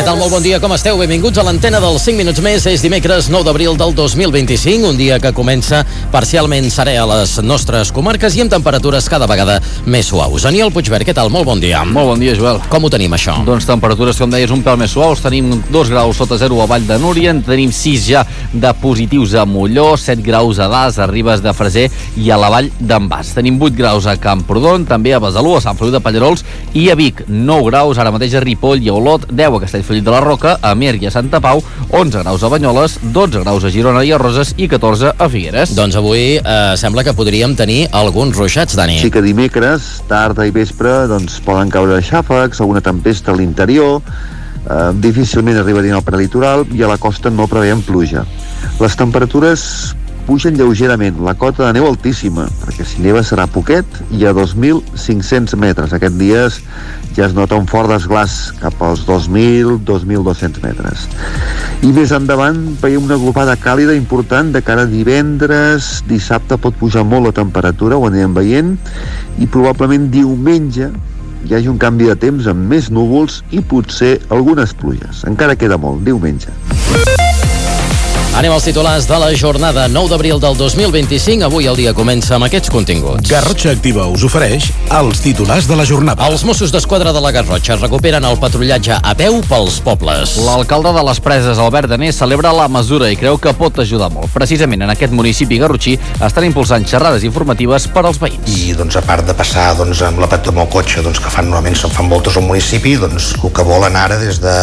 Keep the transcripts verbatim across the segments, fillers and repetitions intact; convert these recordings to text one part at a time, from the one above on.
tal? Molt bon dia, com esteu? Benvinguts a l'antena dels cinc minuts més. És dimecres nou d'abril del dos mil vint-i-cinc, un dia que comença parcialment serè a les nostres comarques i amb temperatures cada vegada més suaus. Aniol Puigvert, què tal? Molt bon dia. Molt bon dia, Joel. Com ho tenim, això? Doncs temperatures, com deies, un pèl més suaus. Tenim dos graus sota zero a Vall de Núria, en tenim sis ja de positius a Molló, set graus a Das, a Ribes de Freser i a la Vall d'en Bas. Tenim vuit graus a Camprodon, també a Besalú, a Sant Feliu de Pallerols i a Vic, nou graus, ara mateix a Ripoll i a Olot, deu a Castellfollit de la Roca, a Amer i a Santa Pau, onze graus a Banyoles, dotze graus a Girona i a Roses i catorze a Figueres. Doncs avui eh, sembla que podríem tenir alguns ruixats, Dani. Sí que dimecres, tarda i vespre, doncs poden caure xàfecs, alguna tempesta a l'interior, eh, difícilment arribarien al prelitoral i a la costa no preveiem pluja. Les temperatures pugen lleugerament, la cota de neu altíssima, perquè si neva serà poquet i a dos mil cinc-cents metres. Aquests dies ja es nota un fort desglàs cap als dos mil, dos mil dos-cents metres. I més endavant veiem una glopada càlida important de cara a divendres, dissabte pot pujar molt la temperatura, ho anirem veient, i probablement diumenge hi hagi un canvi de temps amb més núvols i potser algunes pluges. Encara queda molt, diumenge. Anem als titulars de la jornada. Nou d'abril del dos mil vint-i-cinc. Avui el dia comença amb aquests continguts. Garrotxa Activa us ofereix els titulars de la jornada. Els Mossos d'Esquadra de la Garrotxa recuperen el patrullatge a peu pels pobles. L'alcalde de les Preses, Albert Danés, celebra la mesura i creu que pot ajudar molt. Precisament en aquest municipi garrotxí estan impulsant xerrades informatives per als veïns. I doncs, a part de passar doncs, amb, la, amb el cotxe, doncs, que fan normalment se'n fan voltes al municipi, doncs, el que volen ara des de,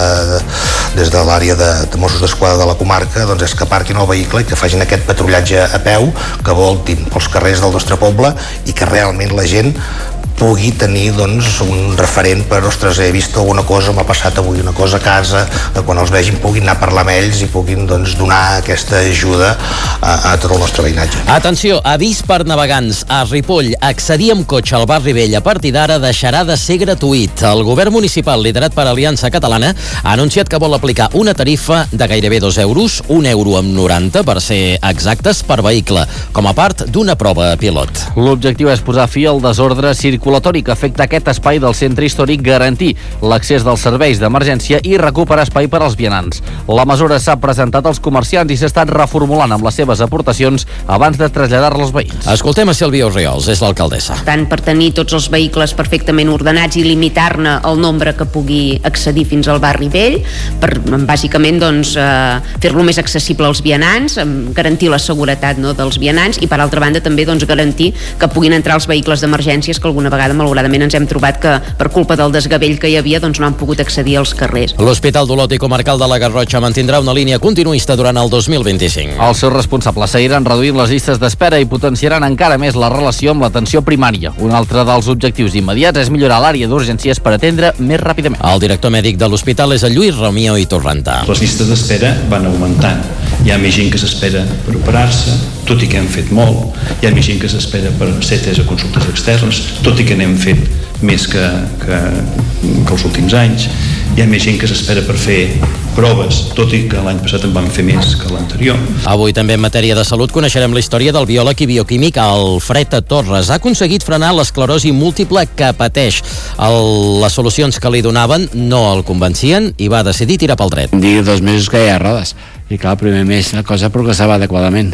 des de l'àrea de, de Mossos d'Esquadra de la comarca doncs, és que aparquin el vehicle i que facin aquest patrullatge a peu, que voltin pels carrers del nostre poble i que realment la gent pugui tenir doncs, un referent per, ostres, he vist alguna cosa, m'ha passat avui una cosa a casa, que quan els vegin puguin anar a parlar amb ells i puguin doncs, donar aquesta ajuda a, a tot el nostre veïnatge. Atenció, avís per navegants. A Ripoll, accedir amb cotxe al barri vell a partir d'ara deixarà de ser gratuït. El govern municipal, liderat per Aliança Catalana, ha anunciat que vol aplicar una tarifa de gairebé dos euros, un euro amb noranta, per ser exactes, per vehicle, com a part d'una prova pilot. L'objectiu és posar fi al desordre circulatori que afecta aquest espai del centre històric, garantir l'accés dels serveis d'emergència i recuperar espai per als vianants. La mesura s'ha presentat als comerciants i s'ha estat reformulant amb les seves aportacions abans de traslladar-la als veïns. Escoltem a Sílvia Orriols, és l'alcaldessa. Tant per tenir tots els vehicles perfectament ordenats i limitar-ne el nombre que pugui accedir fins al barri vell, per bàsicament doncs, eh, fer-lo més accessible als vianants, garantir la seguretat, no, dels vianants i per altra banda també doncs, garantir que puguin entrar els vehicles d'emergències que alguna vegada malauradament ens hem trobat que per culpa del desgavell que hi havia doncs no han pogut accedir als carrers. L'Hospital d'Olot i Comarcal de la Garrotxa mantindrà una línia continuista durant el dos mil vint-i-cinc. Els seus responsables seguiran reduint les llistes d'espera i potenciaran encara més la relació amb l'atenció primària. Un altre dels objectius immediats és millorar l'àrea d'urgències per atendre més ràpidament. El director mèdic de l'hospital és el Lluís Romeo i Torrentà. Les llistes d'espera van augmentant. Hi ha més gent que s'espera per operar-se, tot i que hem fet molt. Hi ha més gent que s'espera per ser atès a consultes externes, tot i que n'hem fet més que, que, que els últims anys. Hi ha més gent que s'espera per fer proves, tot i que l'any passat en vam fer més que l'anterior. Avui també en matèria de salut coneixerem la història del biòleg i bioquímic Alfred Torres. Ha aconseguit frenar l'esclerosi múltiple que pateix. El, les solucions que li donaven no el convencien i va decidir tirar pel dret. Dir dos mesos que hi ha rodes. I clar, el primer mes la cosa progressava adequadament.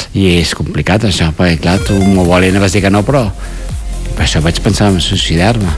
I és complicat això, perquè clar, tu m'ho volien vas dir que no, però per això vaig pensar en suïcidar-me.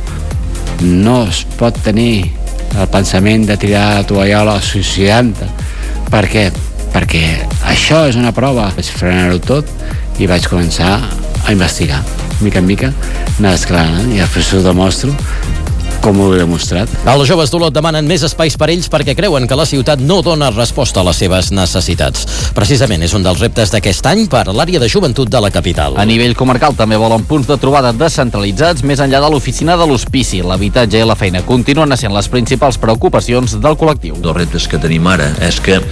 No es pot tenir el pensament de tirar la tovallola suïcidant-te. Per què? Perquè això és una prova. Vaig frenar-ho tot i vaig començar a investigar. Mica en mica, anar escalant, i després ho demostro com ho he demostrat. Els joves d'Olot demanen més espais per ells perquè creuen que la ciutat no dona resposta a les seves necessitats. Precisament és un dels reptes d'aquest any per l'àrea de joventut de la capital. A nivell comarcal també volen punts de trobada descentralitzats més enllà de l'oficina de l'hospici. L'habitatge i la feina continuen sent les principals preocupacions del col·lectiu. Els reptes que tenim ara és que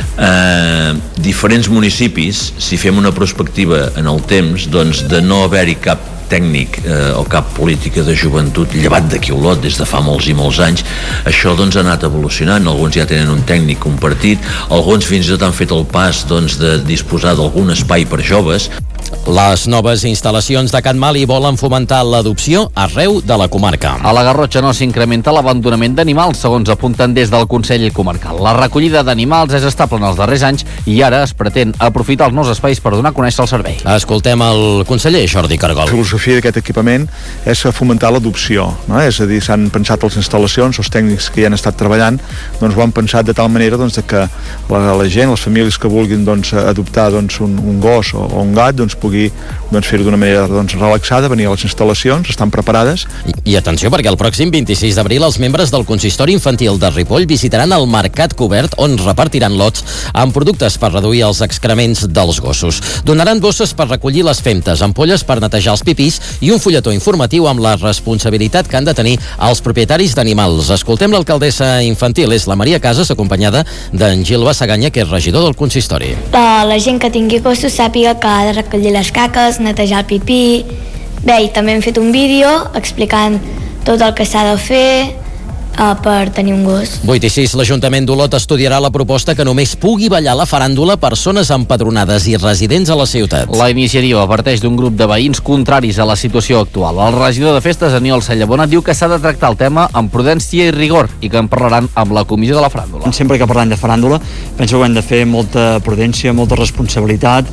eh, diferents municipis, si fem una perspectiva en el temps, doncs de no haver-hi cap tècnic eh, o cap política de joventut, llevat d'aquí Olot des de fa molts i molts anys. Això doncs ha anat evolucionant, alguns ja tenen un tècnic compartit, alguns fins i tot han fet el pas doncs, de disposar d'algun espai per joves. Les noves instal·lacions de Can Mali volen fomentar l'adopció arreu de la comarca. A la Garrotxa no s'incrementa l'abandonament d'animals, segons apunten des del Consell Comarcal. La recollida d'animals és estable en els darrers anys i ara es pretén aprofitar els nous espais per donar a conèixer el servei. Escoltem el conseller Jordi Cargol. La filosofia d'aquest equipament és fomentar l'adopció, no? És a dir, s'han pensat les instal·lacions, els tècnics que hi han estat treballant, doncs ho han pensat de tal manera doncs, que la, la gent, les famílies que vulguin doncs, adoptar doncs, un, un gos o, o un gat doncs, pugui doncs, fer-ho d'una manera doncs, relaxada, venir a les instal·lacions, estan preparades. I, I atenció, perquè el pròxim vint-i-sis d'abril els membres del Consistori Infantil de Ripoll visitaran el Mercat Cobert, on repartiran lots amb productes per reduir els excrements dels gossos. Donaran bosses per recollir les femtes, ampolles per netejar els pipís i un fulletó informatiu amb la responsabilitat que han de tenir els propietaris d'animals. Escoltem l'alcaldessa infantil, és la Maria Casas, acompanyada d'en Gil Bassaganya, que és regidor del consistori. La, la gent que tingui gossos sàpiga que ha de recollir les caques, netejar el pipí. Bé, i també hem fet un vídeo explicant tot el que s'ha de fer uh, per tenir un gos. vuit i sis, l'Ajuntament d'Olot estudiarà la proposta que només pugui ballar la faràndula persones empadronades i residents a la ciutat. La iniciativa parteix d'un grup de veïns contraris a la situació actual. El regidor de festes, Aniol Sallabona, diu que s'ha de tractar el tema amb prudència i rigor i que en parlaran amb la comissió de la faràndula. Sempre que parlem de faràndula, penso que hem de fer molta prudència, molta responsabilitat,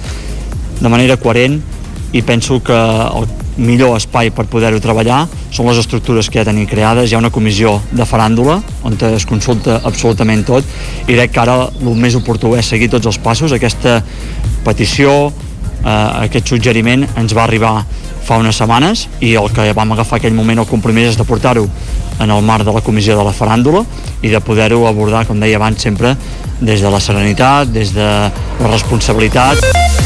de manera coherent, i penso que el millor espai per poder-ho treballar són les estructures que ja tenim creades. Hi ha una comissió de faràndula on es consulta absolutament tot i crec que ara el més oportú és seguir tots els passos. Aquesta petició, eh, aquest suggeriment ens va arribar fa unes setmanes i el que vam agafar aquell moment, el compromís, és de portar-ho en el marc de la comissió de la faràndula i de poder-ho abordar, com deia abans, sempre des de la serenitat, des de la responsabilitat.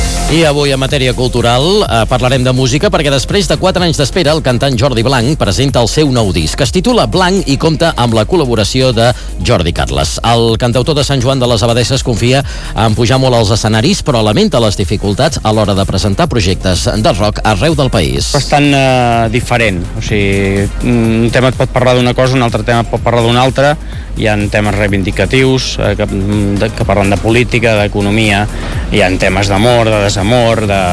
I avui, en matèria cultural, eh, parlarem de música perquè després de quatre anys d'espera el cantant Jordi Blanc presenta el seu nou disc, que es titula Blanc i compta amb la col·laboració de Jordi Carles. El cantautor de Sant Joan de les Abadesses confia en pujar molt als escenaris, però lamenta les dificultats a l'hora de presentar projectes de rock arreu del país. Bastant eh, diferent, o sigui, un tema et pot parlar d'una cosa, un altre tema et pot parlar d'una altra. Hi ha temes reivindicatius eh, que, de, que parlen de política, d'economia, hi ha temes d'amor, de desamor, de,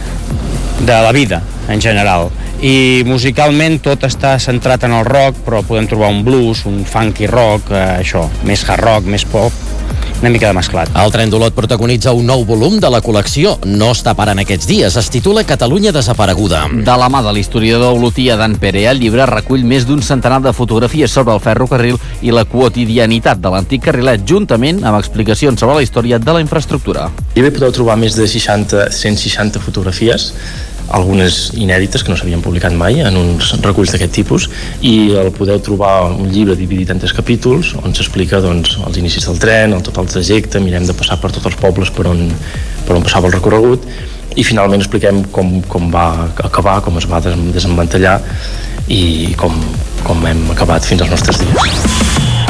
de la vida en general. I musicalment tot està centrat en el rock, però podem trobar un blues, un funky rock, eh, això, més hard rock, més pop, una mica de mesclat. El Tren d'Olot protagonitza un nou volum de la col·lecció No està parant aquests dies. Es titula Catalunya desapareguda. De la mà de l'historiador olotí Dan Pere, el llibre recull més d'un centenar de fotografies sobre el ferrocarril i la quotidianitat de l'antic carrilet, juntament amb explicacions sobre la història de la infraestructura. Hi podeu trobar més de seixanta, cent seixanta fotografies, algunes inèdites que no s'havien publicat mai en uns reculls d'aquest tipus, i el podeu trobar un llibre dividit en tres capítols on s'explica doncs, els inicis del tren, el tot el trajecte, mirem de passar per tots els pobles per on, per on passava el recorregut i finalment expliquem com, com va acabar, com es va desemmantellar i com, com hem acabat fins als nostres dies.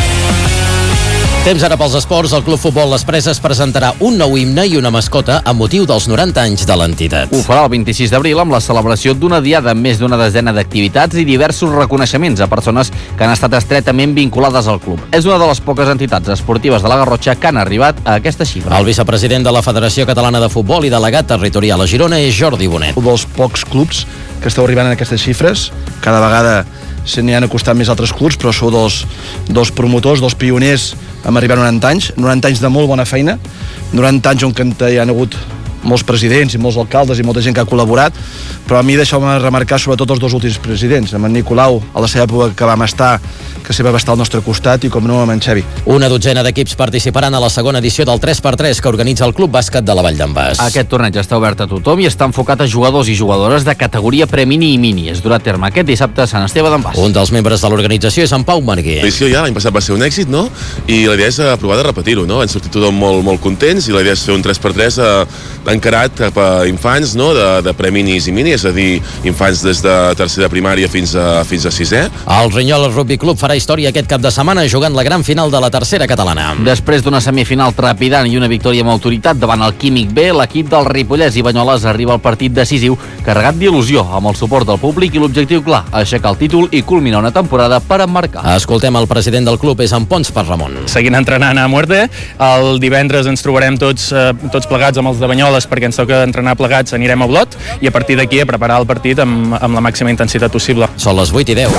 Temps ara pels esports. El Club Futbol Les Preses presentarà un nou himne i una mascota amb motiu dels noranta anys de l'entitat. Ho farà el vint-i-sis d'abril amb la celebració d'una diada amb més d'una desena d'activitats i diversos reconeixements a persones que han estat estretament vinculades al club. És una de les poques entitats esportives de la Garrotxa que han arribat a aquesta xifra. El vicepresident de la Federació Catalana de Futbol i delegat territorial a Girona és Jordi Bonet. Un dels pocs clubs que esteu arribant a aquestes xifres, cada vegada se n'hi han acostat més altres clubs, però sou dos, dos promotors, dos pioners amb arribar a noranta anys, noranta anys de molt bona feina, noranta anys on hi ha hagut molts presidents i molts alcaldes i molta gent que ha col·laborat, però a mi deixeu-me remarcar sobretot els dos últims presidents, amb en Nicolau, a la seva època que vam estar, que sempre va estar al nostre costat, i com no, amb en Xevi. Una dotzena d'equips participaran a la segona edició del tres per tres que organitza el Club Bàsquet de la Vall d'en Bas. Aquest torneig està obert a tothom i està enfocat a jugadors i jugadores de categoria pre-mini i mini. Es durà a terme aquest dissabte a Sant Esteve d'en Bas. Un dels membres de l'organització és en Pau Marguer. L'edició ja l'any passat va ser un èxit, no? I la idea és provar de repetir-ho, no? Han sortit tothom molt, molt contents i la idea és fer un tres per tres eh, encarat cap a infants, no? De, de pre-minis i mini, és a dir, infants des de tercera primària fins a, fins a sisè. El Rinyol Rugby Club farà farà història aquest cap de setmana jugant la gran final de la tercera catalana. Després d'una semifinal trepidant i una victòria amb autoritat davant el Químic B, l'equip del Ripollès i Banyoles arriba al partit decisiu carregat d'il·lusió, amb el suport del públic i l'objectiu clar, aixecar el títol i culminar una temporada per emmarcar. Escoltem el president del club, és en Pons per Ramon. Seguint entrenant a muerte, el divendres ens trobarem tots, eh, tots plegats amb els de Banyoles perquè ens toca entrenar plegats, anirem a Olot i a partir d'aquí a preparar el partit amb, amb la màxima intensitat possible. Són les vuit i deu.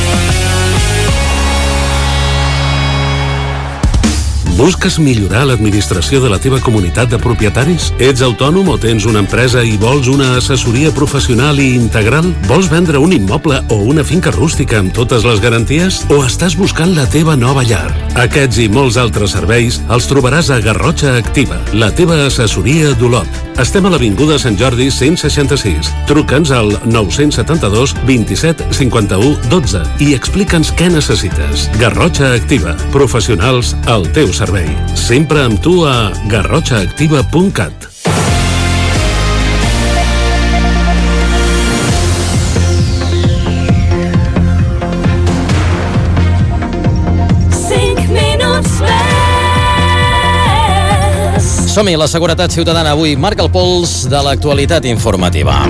Busques millorar l'administració de la teva comunitat de propietaris? Ets autònom o tens una empresa i vols una assessoria professional i integral? Vols vendre un immoble o una finca rústica amb totes les garanties? O estàs buscant la teva nova llar? Aquests i molts altres serveis els trobaràs a Garrotxa Activa, la teva assessoria d'Olot. Estem a l'Avinguda Sant Jordi cent seixanta-sis. Truca'ns al nou set dos, vint-i-set, cinquanta-u, dotze i explica'ns què necessites. Garrotxa Activa, professionals al teu servei. Sempre amb tu a garrotxa activa punt cat. Som-hi, la seguretat ciutadana avui marca el pols de l'actualitat informativa.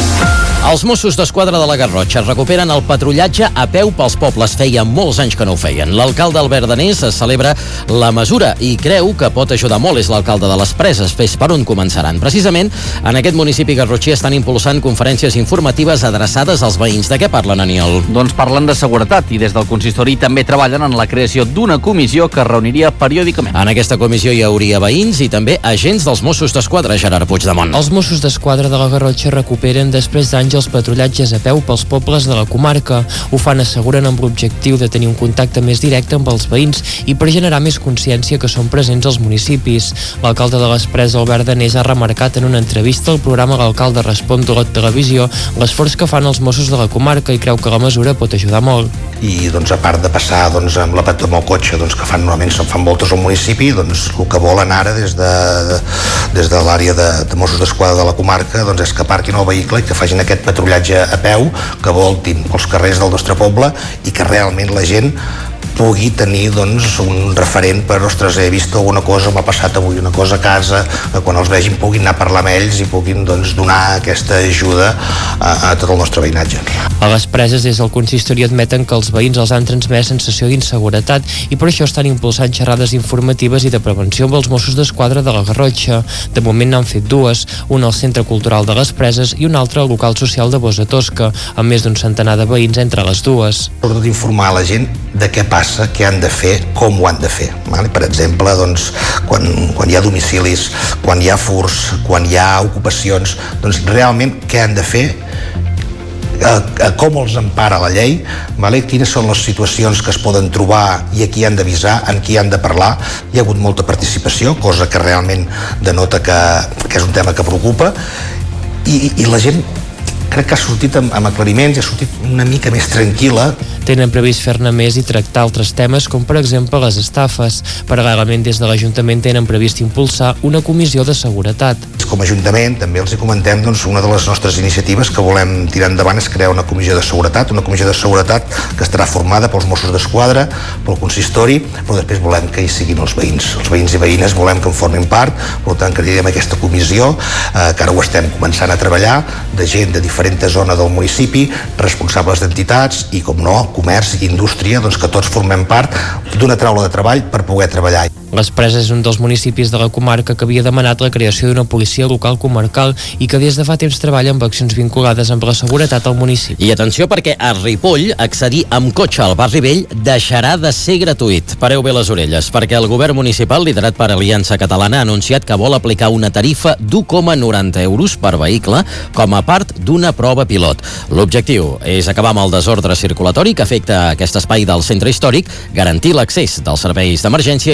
Els Mossos d'Esquadra de la Garrotxa recuperen el patrullatge a peu pels pobles. Feia molts anys que no ho feien. L'alcalde Albert Danés celebra la mesura i creu que pot ajudar molt. És l'alcalde de les Preses. Fes per on començaran. Precisament, en aquest municipi garrotxí estan impulsant conferències informatives adreçades als veïns. De què parlen, Aniol? Doncs parlen de seguretat i des del consistori també treballen en la creació d'una comissió que es reuniria periòdicament. En aquesta comissió hi hauria veïns i també agents dels Mossos d'Esquadra, Gerard Puigdemont. Els Mossos d'Esquadra de la Garrotxa recuperen després d'anys els patrullatges a peu pels pobles de la comarca. Ho fan, asseguren, amb l'objectiu de tenir un contacte més directe amb els veïns i per generar més consciència que són presents als municipis. L'alcalde de les Preses, Albert Danés, ha remarcat en una entrevista al programa L'Alcalde Respon de la televisió l'esforç que fan els Mossos de la comarca i creu que la mesura pot ajudar molt. I doncs, a part de passar doncs, amb la pata amb el cotxe doncs, que fan normalment se'n fan voltes al municipi, doncs, el que volen ara des de, de, des de l'àrea de, de Mossos d'Esquadra de la comarca doncs, és que aparquin el vehicle i que facin aquest patrullatge a peu, que voltin pels carrers del nostre poble i que realment la gent pugui tenir doncs, un referent per, ostres, he vist alguna cosa, m'ha passat avui una cosa a casa, que quan els vegin puguin anar a parlar amb ells i puguin doncs, donar aquesta ajuda a, a tot el nostre veïnatge. A les Preses, des del consistori admeten que els veïns els han transmès sensació d'inseguretat i per això estan impulsant xerrades informatives i de prevenció amb els Mossos d'Esquadra de la Garrotxa. De moment n'han fet dues, una al Centre Cultural de les Preses i una altra al local social de Bosa Tosca, amb més d'un centenar de veïns entre les dues. Sobretot informar la gent de què passa, què han de fer, com ho han de fer. Vale? Per exemple, doncs, quan, quan hi ha domicilis, quan hi ha furs, quan hi ha ocupacions, doncs realment què han de fer, a, a com els empara la llei, vale? Quines són les situacions que es poden trobar i a qui han d'avisar, en qui han de parlar. Hi ha hagut molta participació, cosa que realment denota que, que és un tema que preocupa, i, i la gent crec que ha sortit amb, amb aclariments i ha sortit una mica més tranquil·la. Tenen previst fer-ne més i tractar altres temes, com per exemple les estafes. Paral·lelament, des de l'Ajuntament tenen previst impulsar una comissió de seguretat. Com a Ajuntament també els hi comentem doncs, una de les nostres iniciatives que volem tirar endavant és crear una comissió de seguretat, una comissió de seguretat que estarà formada pels Mossos d'Esquadra, pel consistori, però després volem que hi siguin els veïns. Els veïns i veïnes volem que en formin part, per tant crearem aquesta comissió, eh, que ara ho estem començant a treballar, de gent de diferents zona del municipi, responsables d'entitats i, com no, comerç i indústria, doncs que tots formem part d'una taula de treball per poder treballar. Les Preses és un dels municipis de la comarca que havia demanat la creació d'una policia local comarcal i que des de fa temps treballa amb accions vinculades amb la seguretat al municipi. I atenció, perquè a Ripoll accedir amb cotxe al barri vell deixarà de ser gratuït. Pareu bé les orelles, perquè el govern municipal, liderat per Aliança Catalana, ha anunciat que vol aplicar una tarifa d'u coma noranta euros per vehicle com a part d'una prova pilot. L'objectiu és acabar amb el desordre circulatori que afecta aquest espai del centre històric, garantir l'accés dels serveis d'emergència i recuperar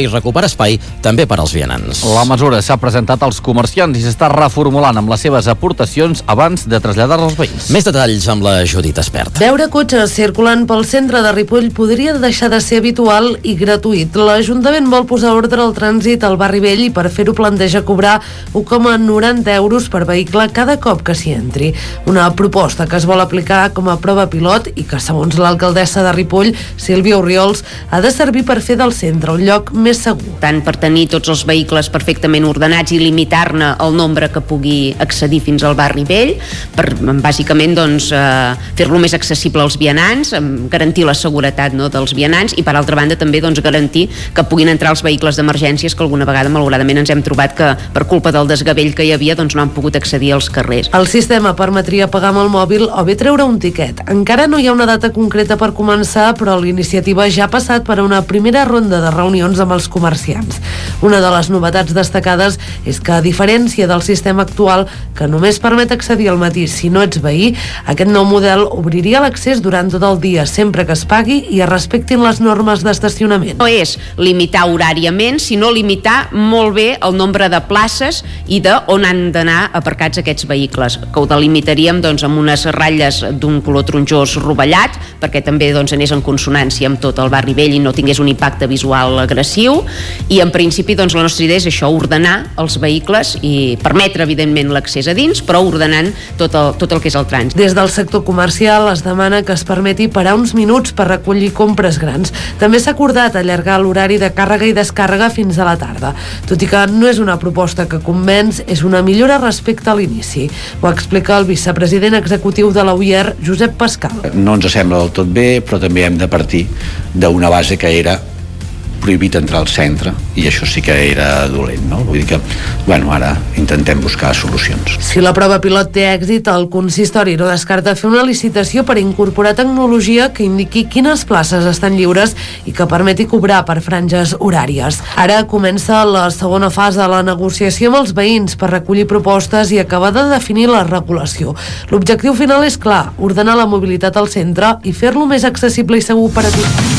espai també per als vianants. La mesura s'ha presentat als comerciants i s'està reformulant amb les seves aportacions abans de traslladar-la als veïns. Més detalls amb la Judit Espert. Veure cotxes circulant pel centre de Ripoll podria deixar de ser habitual i gratuït. L'Ajuntament vol posar ordre al trànsit al barri vell i per fer-ho planteja cobrar un coma noranta euros per vehicle cada cop que s'hi entri. Una proposta que es vol aplicar com a prova pilot i que, segons l'alcaldessa de Ripoll, Sílvia Oriols, ha de servir per fer del centre un lloc més segur. Tant per tenir tots els vehicles perfectament ordenats i limitar-ne el nombre que pugui accedir fins al barri vell, per bàsicament doncs, eh, fer-lo més accessible als vianants, garantir la seguretat, no, dels vianants i per altra banda també doncs, garantir que puguin entrar els vehicles d'emergències que alguna vegada malauradament ens hem trobat que per culpa del desgavell que hi havia doncs, no han pogut accedir als carrers. El sistema permetria pagar amb el mòbil o bé treure un tiquet. Encara no hi ha una data concreta per començar, però l'iniciativa ja ha passat per a una primera ronda de reunions amb els comerciants. Una de les novetats destacades és que, a diferència del sistema actual, que només permet accedir al matí si no ets veí, aquest nou model obriria l'accés durant tot el dia, sempre que es pagui i es respectin les normes d'estacionament. No és limitar horàriament, sinó limitar molt bé el nombre de places i de on han d'anar aparcats aquests vehicles, que ho delimitaríem doncs, amb unes ratlles d'un color taronjós rovellat, perquè també doncs, anés en consonància amb tot el barri vell i no tingués un impacte visual agressiu, i en principi doncs, la nostra idea és això, ordenar els vehicles i permetre evidentment l'accés a dins, però ordenant tot el, tot el que és el trànsit. Des del sector comercial es demana que es permeti parar uns minuts per recollir compres grans. També s'ha acordat allargar l'horari de càrrega i descàrrega fins a la tarda. Tot i que no és una proposta que convenç, és una millora respecte a l'inici. Ho explica el vicepresident executiu de la U I E R, Josep Pascal. No ens sembla del tot bé, però també hem de partir d'una base que era prohibit entrar al centre, i això sí que era dolent, no? Vull dir que, bueno, ara intentem buscar solucions. Si la prova pilot té èxit, el consistori no descarta fer una licitació per incorporar tecnologia que indiqui quines places estan lliures i que permeti cobrar per franges horàries. Ara comença la segona fase de la negociació amb els veïns per recollir propostes i acabar de definir la regulació. L'objectiu final és clar, ordenar la mobilitat al centre i fer-lo més accessible i segur per a tothom.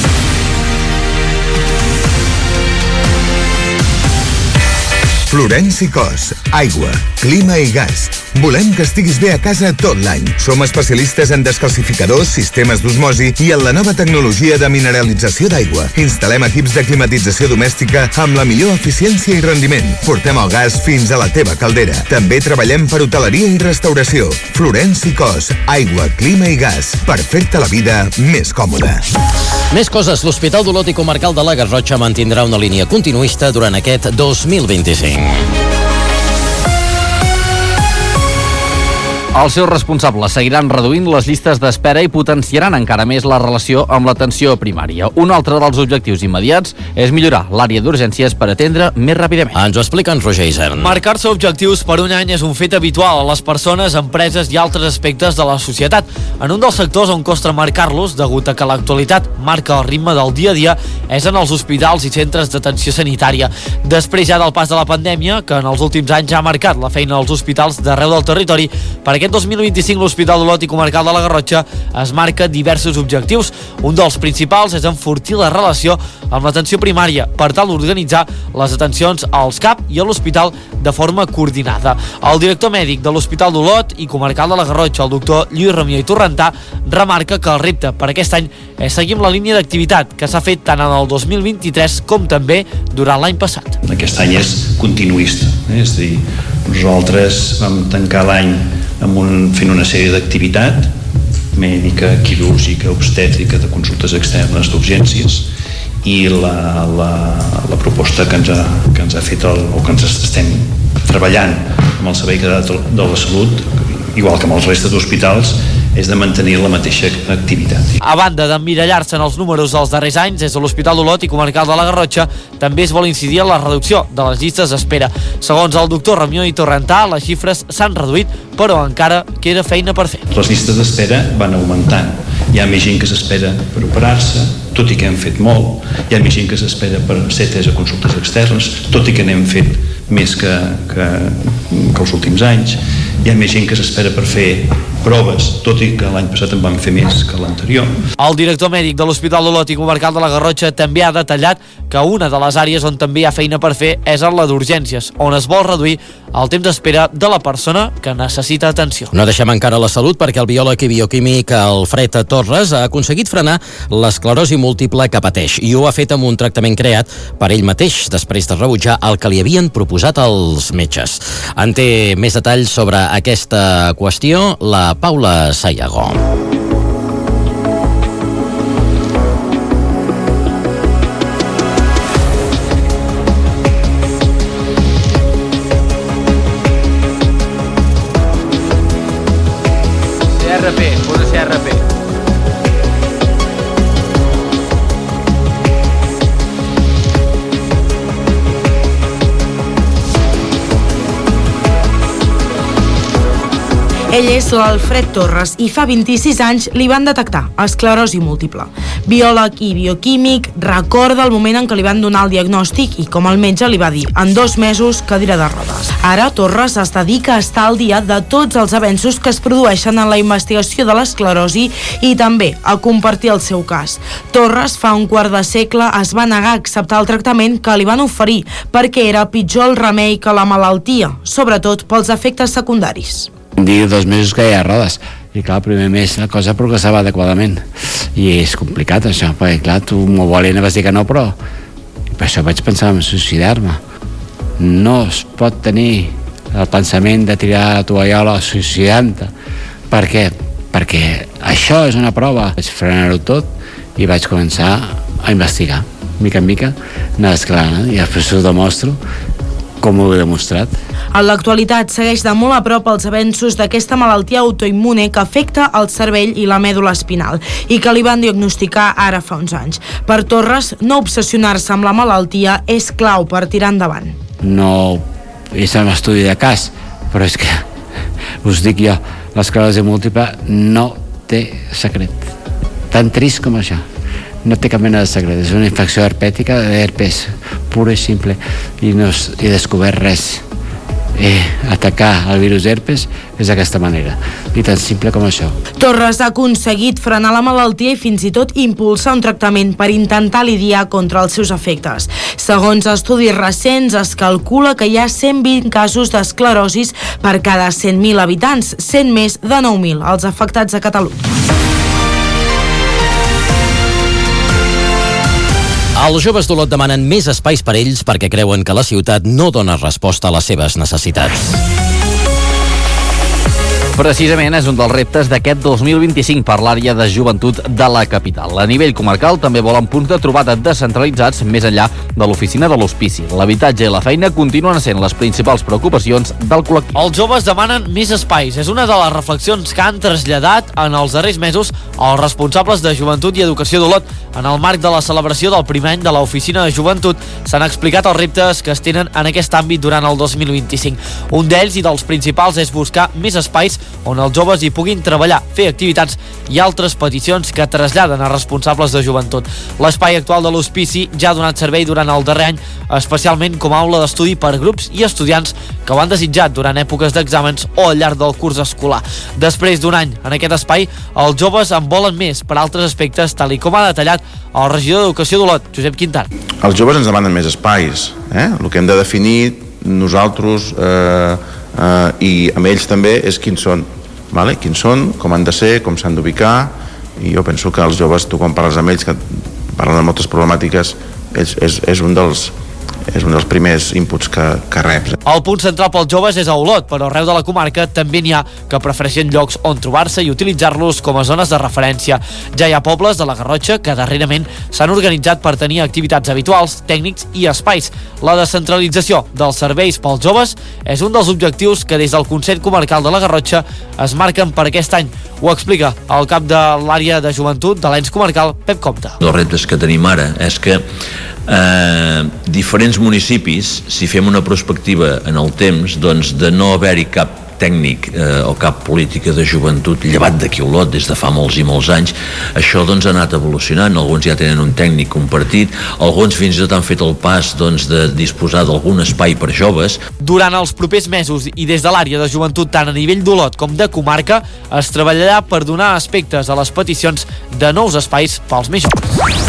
Florenci Cos, aigua, clima i gas. Volem que estiguis bé a casa tot l'any. Som especialistes en descalcificadors, sistemes d'osmosi i en la nova tecnologia de mineralització d'aigua. Instal·lem equips de climatització domèstica amb la millor eficiència i rendiment. Portem el gas fins a la teva caldera. També treballem per hoteleria i restauració. Florenci Cos, aigua, clima i gas. Per fer-te la vida més còmoda. Més coses. L'Hospital d'Olot i Comarcal de la Garrotxa mantindrà una línia continuista durant aquest dos mil vint-i-cinc. Els seus responsables seguiran reduint les llistes d'espera i potenciaran encara més la relació amb l'atenció primària. Un altre dels objectius immediats és millorar l'àrea d'urgències per atendre més ràpidament. Ens ho explica en Roger Isern. Marcar-se objectius per un any és un fet habitual a les persones, empreses i altres aspectes de la societat. En un dels sectors on costa marcar-los, degut a que l'actualitat marca el ritme del dia a dia, és en els hospitals i centres d'atenció sanitària. Després ja del pas de la pandèmia, que en els últims anys ja ha marcat la feina als hospitals d'arreu del territori, per aquest dos mil vint-i-cinc l'Hospital d'Olot i Comarcal de la Garrotxa es marca diversos objectius. Un dels principals és enfortir la relació amb l'atenció primària per tal d'organitzar les atencions als C A P i a l'hospital de forma coordinada. El director mèdic de l'Hospital d'Olot i Comarcal de la Garrotxa, el doctor Lluís Ramió i Torrentà, remarca que el repte per aquest any és seguir amb la línia d'activitat que s'ha fet tant en el dos mil vint-i-tres com també durant l'any passat. Aquest any és continuista, eh? És a dir, nosaltres vam tancar l'any amb un, fent una sèrie d'activitat mèdica, quirúrgica, obstètrica, de consultes externes, d'urgències, i la, la, la proposta que ens ha, que ens ha fet el, o que ens estem treballant amb el Servei de, de la Salut, igual que amb els restes d'hospitals, és de mantenir la mateixa activitat. A banda d'emmirallar-se en els números dels darrers anys, des de l'Hospital d'Olot i Comarcal de la Garrotxa també es vol incidir en la reducció de les llistes d'espera. Segons el doctor Ramió i Torrentà, les xifres s'han reduït, però encara queda feina per fer. Les llistes d'espera van augmentant. Hi ha més gent que s'espera per operar-se, tot i que hem fet molt. Hi ha més gent que s'espera per ser atès a consultes externes, tot i que n'hem fet més que, que, que els últims anys. Hi ha més gent que s'espera per fer proves, tot i que l'any passat en vam fer més que l'anterior. El director mèdic de l'Hospital d'Olot i Comarcal de la Garrotxa també ha detallat que una de les àrees on també hi ha feina per fer és en la d'urgències, on es vol reduir el temps d'espera de la persona que necessita atenció. No deixem encara la salut perquè el biòleg i bioquímic Alfred Torres ha aconseguit frenar l'esclerosi múltiple que pateix i ho ha fet amb un tractament creat per ell mateix després de rebutjar el que li havien proposat els metges. En té més detalls sobre aquesta qüestió la Paula Sayago. C R P, posa C R P. Ell és l'Alfred Torres i fa vint-i-sis anys li van detectar esclerosi múltiple. Biòleg i bioquímic, recorda el moment en què li van donar el diagnòstic i com el metge li va dir, en dos mesos cadira de rodes. Ara Torres es dedica a estar al dia de tots els avenços que es produeixen en la investigació de l'esclerosi i també a compartir el seu cas. Torres fa un quart de segle es va negar a acceptar el tractament que li van oferir perquè era pitjor el remei que la malaltia, sobretot pels efectes secundaris. Diu dos mesos que hi ha rodes i clar, el primer mes la cosa progressava adequadament i és complicat això, perquè clar, tu molt valent vas dir que no, però per això vaig pensar en suïcidar-me. No es pot tenir el pensament de tirar la tovallola suïcidant-te. Per què? Perquè això és una prova. Vaig frenar-ho tot i vaig començar a investigar, mica en mica, anar esclarant i després ho demostro com ho he demostrat. En l'actualitat segueix de molt a prop els avenços d'aquesta malaltia autoimmune que afecta el cervell i la mèdula espinal i que li van diagnosticar ara fa uns anys. Per Torres, no obsessionar-se amb la malaltia és clau per tirar endavant. No és un estudi de cas, però és que us dic jo, l'esclerosi múltiple no té secret. Tan trist com això. No té cap mena de secret, és una infecció herpètica d'herpes, pura i simple, i no he descobert res. Eh, atacar el virus herpes és d'aquesta manera, i tan simple com això. Torres ha aconseguit frenar la malaltia i fins i tot impulsar un tractament per intentar lidiar contra els seus efectes. Segons estudis recents, es calcula que hi ha cent vint casos d'esclerosis per cada cent mil habitants, sent més de nou mil els afectats a Catalunya. Els joves d'Olot demanen més espais per ells perquè creuen que la ciutat no dona resposta a les seves necessitats. Precisament és un dels reptes d'aquest dos mil vint-i-cinc per l'àrea de joventut de la capital. A nivell comarcal també volen punts de trobada descentralitzats més enllà de l'oficina de l'hospici. L'habitatge i la feina continuen sent les principals preocupacions del col·lectiu. Els joves demanen més espais. És una de les reflexions que han traslladat en els darrers mesos els responsables de Joventut i Educació d'Olot. En el marc de la celebració del primer any de l'Oficina de Joventut s'han explicat els reptes que es tenen en aquest àmbit durant el dos mil vint-i-cinc. Un d'ells i dels principals és buscar més espais on els joves hi puguin treballar, fer activitats i altres peticions que traslladen a responsables de joventut. L'espai actual de l'hospici ja ha donat servei durant el darrer any, especialment com a aula d'estudi per grups i estudiants que ho han desitjat durant èpoques d'exàmens o al llarg del curs escolar. Després d'un any en aquest espai, els joves en volen més per altres aspectes, tal i com ha detallat el regidor d'Educació d'Olot, Josep Quintana. Els joves ens demanen més espais, eh? El que hem de definir nosaltres eh, eh, i amb ells també és quins són. Vale? Quins són, com han de ser, com s'han d'ubicar, i jo penso que els joves, tu quan parles amb ells, que parlen de moltes problemàtiques, és, és, és un dels és un dels primers inputs que, que reps. El punt central pels joves és a Olot, però arreu de la comarca també n'hi ha que prefereixen llocs on trobar-se i utilitzar-los com a zones de referència. Ja hi ha pobles de la Garrotxa que darrerament s'han organitzat per tenir activitats habituals, tècnics i espais. La descentralització dels serveis pels joves és un dels objectius que des del Consell Comarcal de la Garrotxa es marquen per aquest any. Ho explica el cap de l'àrea de joventut de l'ens comarcal, Pep Compte. Els reptes que tenim ara és que eh, diferents municipis, si fem una perspectiva en el temps, doncs de no haver-hi cap tècnic eh, o cap política de joventut, llevat d'aquí Olot des de fa molts i molts anys. Això doncs ha anat evolucionant, alguns ja tenen un tècnic compartit, alguns fins i tot han fet el pas doncs, de disposar d'algun espai per joves. Durant els propers mesos i des de l'àrea de joventut tant a nivell d'Olot com de comarca es treballarà per donar aspectes a les peticions de nous espais pels més joves.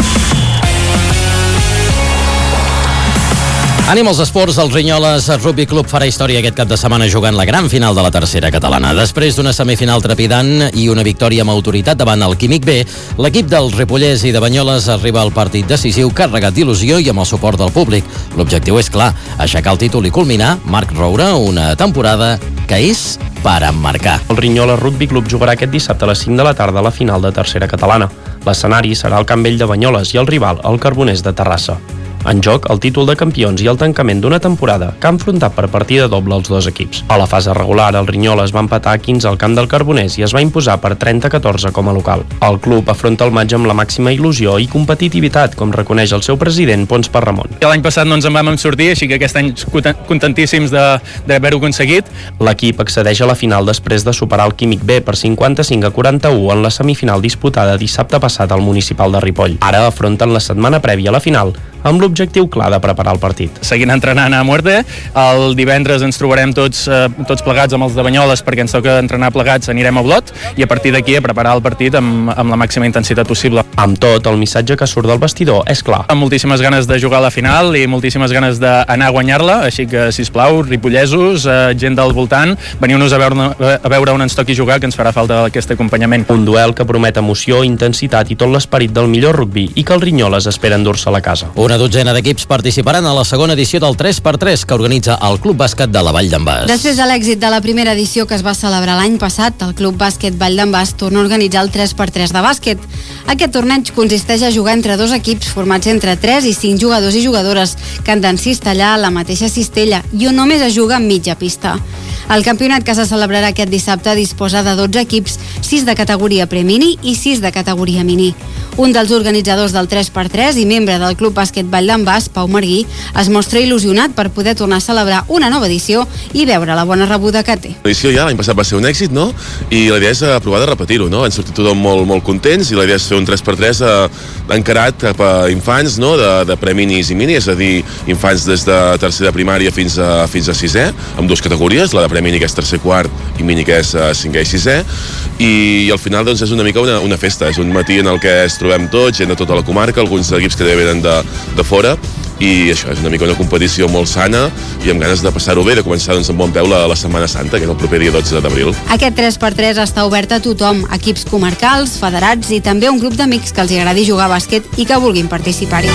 Anem als esports, el Rinyoles Rugby Club farà història aquest cap de setmana jugant la gran final de la tercera catalana. Després d'una semifinal trepidant i una victòria amb autoritat davant el Químic B, l'equip dels Ripollès i de Banyoles arriba al partit decisiu carregat d'il·lusió i amb el suport del públic. L'objectiu és clar, aixecar el títol i culminar, Marc Roure, una temporada que és per emmarcar. El Rinyoles Rugby Club jugarà aquest dissabte a les cinc de la tarda a la final de tercera catalana. L'escenari serà el Camp Vell de Banyoles i el rival, el Carboners de Terrassa. En joc, el títol de campions i el tancament d'una temporada que ha enfrontat per partida doble els dos equips. A la fase regular, el Rinyoles va empatar a quinze al camp del Carboners i es va imposar per trenta a catorze com a local. El club afronta el maig amb la màxima il·lusió i competitivitat, com reconeix el seu president, Pons Parramon. L'any passat no ens en vam sortir, així que aquest any contentíssims d'haver-ho aconseguit. L'equip accedeix a la final després de superar el Químic B per cinquanta-cinc a quaranta-u en la semifinal disputada dissabte passat al municipal de Ripoll. Ara afronten la setmana prèvia a la final amb l'objectiu clar de preparar el partit. Seguint entrenant a muerte, el divendres ens trobarem tots, eh, tots plegats amb els de Banyoles perquè ens toca entrenar plegats, anirem a Olot i a partir d'aquí a preparar el partit amb, amb la màxima intensitat possible. Amb tot, el missatge que surt del vestidor és clar. Amb moltíssimes ganes de jugar a la final i moltíssimes ganes d'anar a guanyar-la, així que, sisplau, ripollesos, eh, gent del voltant, veniu-nos a veure, a veure on ens toqui jugar, que ens farà falta aquest acompanyament. Un duel que promet emoció, intensitat i tot l'esperit del millor rugbi i que el Rinyoles espera endur-se a la casa. Una dotzena d'equips participaran a la segona edició del tres per tres que organitza el Club Bàsquet de la Vall d'en Bas. Després de l'èxit de la primera edició que es va celebrar l'any passat, el Club Bàsquet Vall d'en Bas torna a organitzar el tres per tres de bàsquet. Aquest torneig consisteix a jugar entre dos equips formats entre tres i cinc jugadors i jugadores que han d'encistellar la mateixa cistella i on només es juga en mitja pista. El campionat que se celebrarà aquest dissabte disposa de dotze equips, sis de categoria premini i sis de categoria mini. Un dels organitzadors del tres per tres i membre del Club Bàsquet Vall d'en Bas, Pau Marguí, es mostra il·lusionat per poder tornar a celebrar una nova edició i veure la bona rebuda que té. L'edició ja l'any passat va ser un èxit, no? I la idea és provar de repetir-ho, no? Han sortit tothom molt, molt contents i la idea és fer un tres per tres eh, encarat cap a infants, no? De, de preminis i mini, és a dir, infants des de tercera primària fins a, fins a sisè, amb dues categories, la de premini que és tercer quart i mini que és uh, cinquè i sisè, i, i al final doncs és una mica una, una festa, és un matí en el que es trobem tots, gent de tota la comarca, alguns equips que venen de, de fora, i això és una mica una competició molt sana i amb ganes de passar-ho bé, de començar doncs, amb bon peu la, la Setmana Santa, que és el proper dia dotze d'abril. Aquest tres per tres està obert a tothom, equips comarcals, federats i també un grup d'amics que els agradi jugar a bàsquet i que vulguin participar-hi.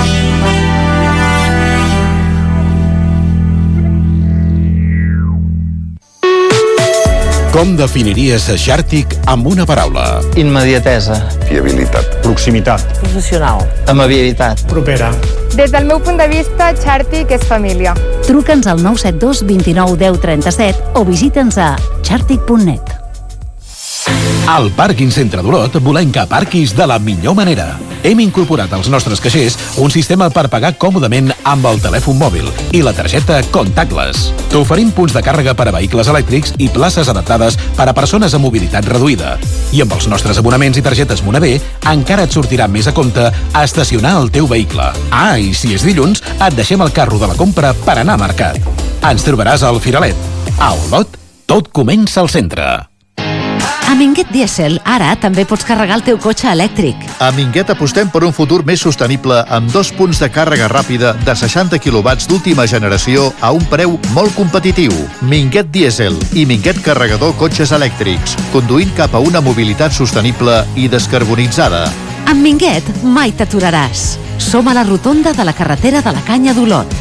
Com definiries a Xàrtic amb una paraula? Immediatesa. Fiabilitat. Proximitat. Professional. Amabilitat. Propera. Des del meu punt de vista, Xàrtic és família. Truca'ns al nou set dos dos nou deu trenta-set o visita'ns a xàrtic punt net. Al Pàrquing Centre d'Olot volem que aparquis de la millor manera. Hem incorporat als nostres caixers un sistema per pagar còmodament amb el telèfon mòbil i la targeta contactless. T'oferim punts de càrrega per a vehicles elèctrics i places adaptades per a persones amb mobilitat reduïda. I amb els nostres abonaments i targetes Monavé encara et sortirà més a compte estacionar el teu vehicle. Ah, i si és dilluns, et deixem el carro de la compra per anar a mercat. Ens trobaràs al Firalet. A Olot, tot comença al centre. A Minguet Diesel, ara també pots carregar el teu cotxe elèctric. A Minguet apostem per un futur més sostenible amb dos punts de càrrega ràpida de seixanta quilowatts d'última generació a un preu molt competitiu. Minguet Diesel i Minguet Carregador Cotxes Elèctrics, conduint cap a una mobilitat sostenible i descarbonitzada. Amb Minguet mai t'aturaràs. Som a la rotonda de la carretera de la Canya d'Olot.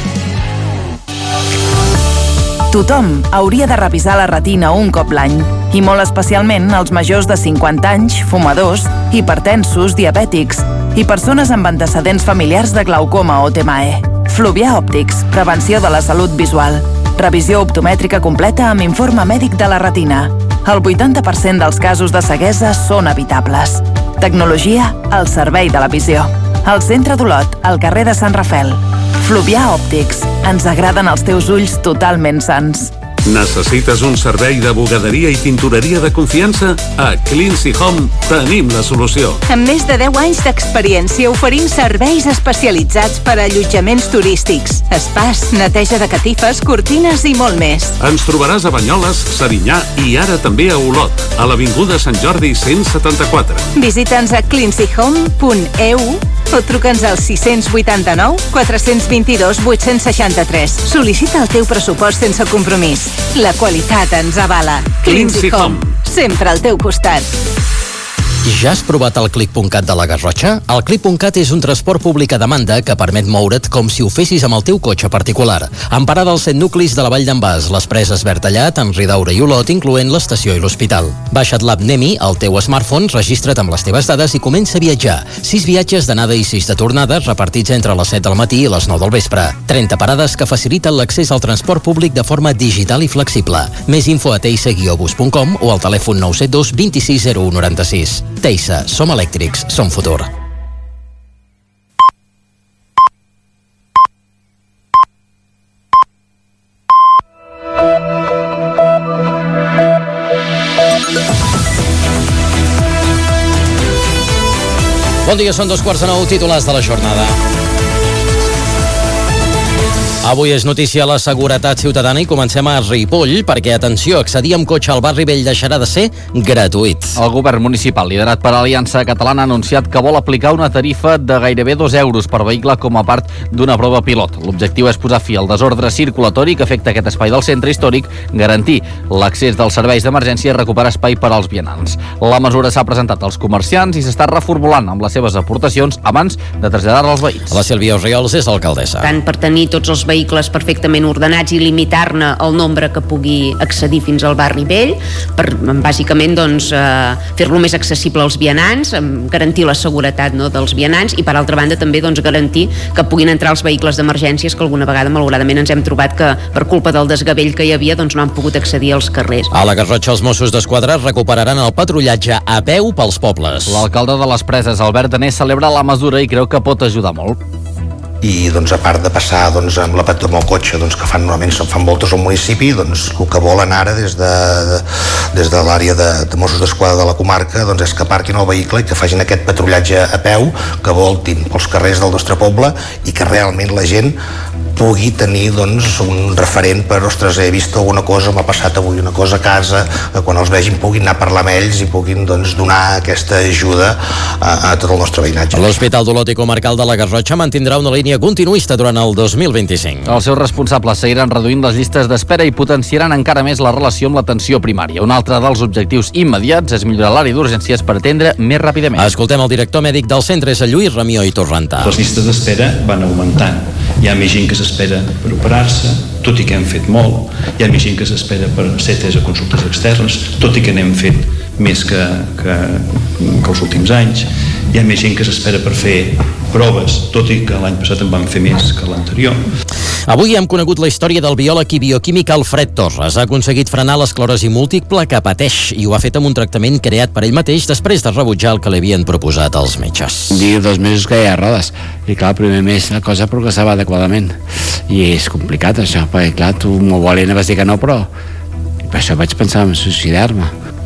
Tothom hauria de revisar la retina un cop l'any, i molt especialment els majors de cinquanta anys, fumadors, hipertensos, diabètics i persones amb antecedents familiars de glaucoma o T M A E. Fluvià Òptics, prevenció de la salut visual. Revisió optomètrica completa amb informe mèdic de la retina. El vuitanta per cent dels casos de ceguesa són evitables. Tecnologia al servei de la visió. Al centre d'Olot, al carrer de Sant Rafel. Fluvià Òptics. Ens agraden els teus ulls totalment sans. Necessites un servei de bugaderia i tintoreria de confiança? A Cleansy Home tenim la solució. Amb més de deu anys d'experiència oferim serveis especialitzats per a allotjaments turístics, espais, neteja de catifes, cortines i molt més. Ens trobaràs a Banyoles, Serinyà i ara també a Olot, a l'Avinguda Sant Jordi cent setanta-quatre. Visita'ns a cleansy home punt e u o truca'ns al sis vuit nou, quatre dos dos, vuit seixanta tres. Sol·licita el teu pressupost sense compromís. La qualitat ens avala. Cleansy Home, sempre al teu costat. Ja has provat el clic punt cat de la Garrotxa? El clic punt cat és un transport públic a demanda que permet moure't com si ho fessis amb el teu cotxe particular. Amb parada als set nuclis de la Vall d'en Bas, les Preses, Bertallat, en Ridaura i Olot, incloent l'estació i l'hospital. Baixa't l'app Nemi al teu smartphone, registra't amb les teves dades i comença a viatjar. Sis viatges d'anada i sis de tornada, repartits entre les set del matí i les nou del vespre. trenta parades que faciliten l'accés al transport públic de forma digital i flexible. Més info a teisa guió bus punt com o al telèfon nou set dos, vint sis zero u noranta-sis. Teisa, som elèctrics, som futur. Bon dia, són dos quarts de nou, titulars de la jornada. Avui és notícia la seguretat ciutadana i comencem a Ripoll perquè, atenció, accedir amb cotxe al barri vell deixarà de ser gratuït. El govern municipal, liderat per Aliança Catalana, ha anunciat que vol aplicar una tarifa de gairebé dos euros per vehicle com a part d'una prova pilot. L'objectiu és posar fi al desordre circulatori que afecta aquest espai del centre històric, garantir l'accés dels serveis d'emergència i recuperar espai per als vianants. La mesura s'ha presentat als comerciants i s'està reformulant amb les seves aportacions abans de traslladar-la als veïns. La Sílvia Orriols és l'alcaldessa. Tant per tenir tots els vehicles perfectament ordenats i limitar-ne el nombre que pugui accedir fins al barri vell, per bàsicament doncs, eh, fer-lo més accessible als vianants, garantir la seguretat, no, dels vianants i per altra banda també doncs, garantir que puguin entrar els vehicles d'emergències que alguna vegada malauradament ens hem trobat que per culpa del desgavell que hi havia doncs, no han pogut accedir als carrers. A la Garrotxa els Mossos d'Esquadra recuperaran el patrullatge a peu pels pobles. L'alcalde de les Preses, Albert Danés, celebra la mesura i creu que pot ajudar molt. I doncs, a part de passar doncs, amb, la, amb el cotxe doncs, que fan normalment se'n fan voltes al municipi, doncs, el que volen ara des de, de, des de l'àrea de, de Mossos d'Esquadra de la comarca doncs, és que aparquin el vehicle i que facin aquest patrullatge a peu, que voltin pels carrers del nostre poble i que realment la gent pugui tenir doncs, un referent per, ostres, he vist alguna cosa, m'ha passat avui una cosa a casa, que quan els vegin puguin anar a parlar amb ells i puguin doncs, donar aquesta ajuda a, a tot el nostre veïnatge. L'Hospital d'Olot i Comarcal de la Garrotxa mantindrà una línia continuista durant el dos mil vint-i-cinc. Els seus responsables seguiran reduint les llistes d'espera i potenciaran encara més la relació amb l'atenció primària. Un altre dels objectius immediats és millorar l'àrea d'urgències per atendre més ràpidament. Escoltem el director mèdic del centre, és Lluís Ramió i Torrentà. Les llistes d'espera van augmentant. Hi ha més gent que s'espera per operar-se, tot i que hem fet molt. Hi ha més gent que s'espera per ser atès a consultes externes, tot i que n'hem fet més que, que, que els últims anys. Hi ha més gent que s'espera per fer proves, tot i que l'any passat en van fer més que l'anterior. Avui hem conegut la història del biòleg i bioquímic Alfred Torres. Ha aconseguit frenar l'esclerosi múltiple que pateix i ho ha fet amb un tractament creat per ell mateix després de rebutjar el que li havien proposat els metges. Diu dos mesos que hi ha rodes i clar, el primer mes la cosa progressava adequadament i és complicat això, perquè clar, tu molt valent vas dir que no, però per això vaig pensar en suïcidar-me.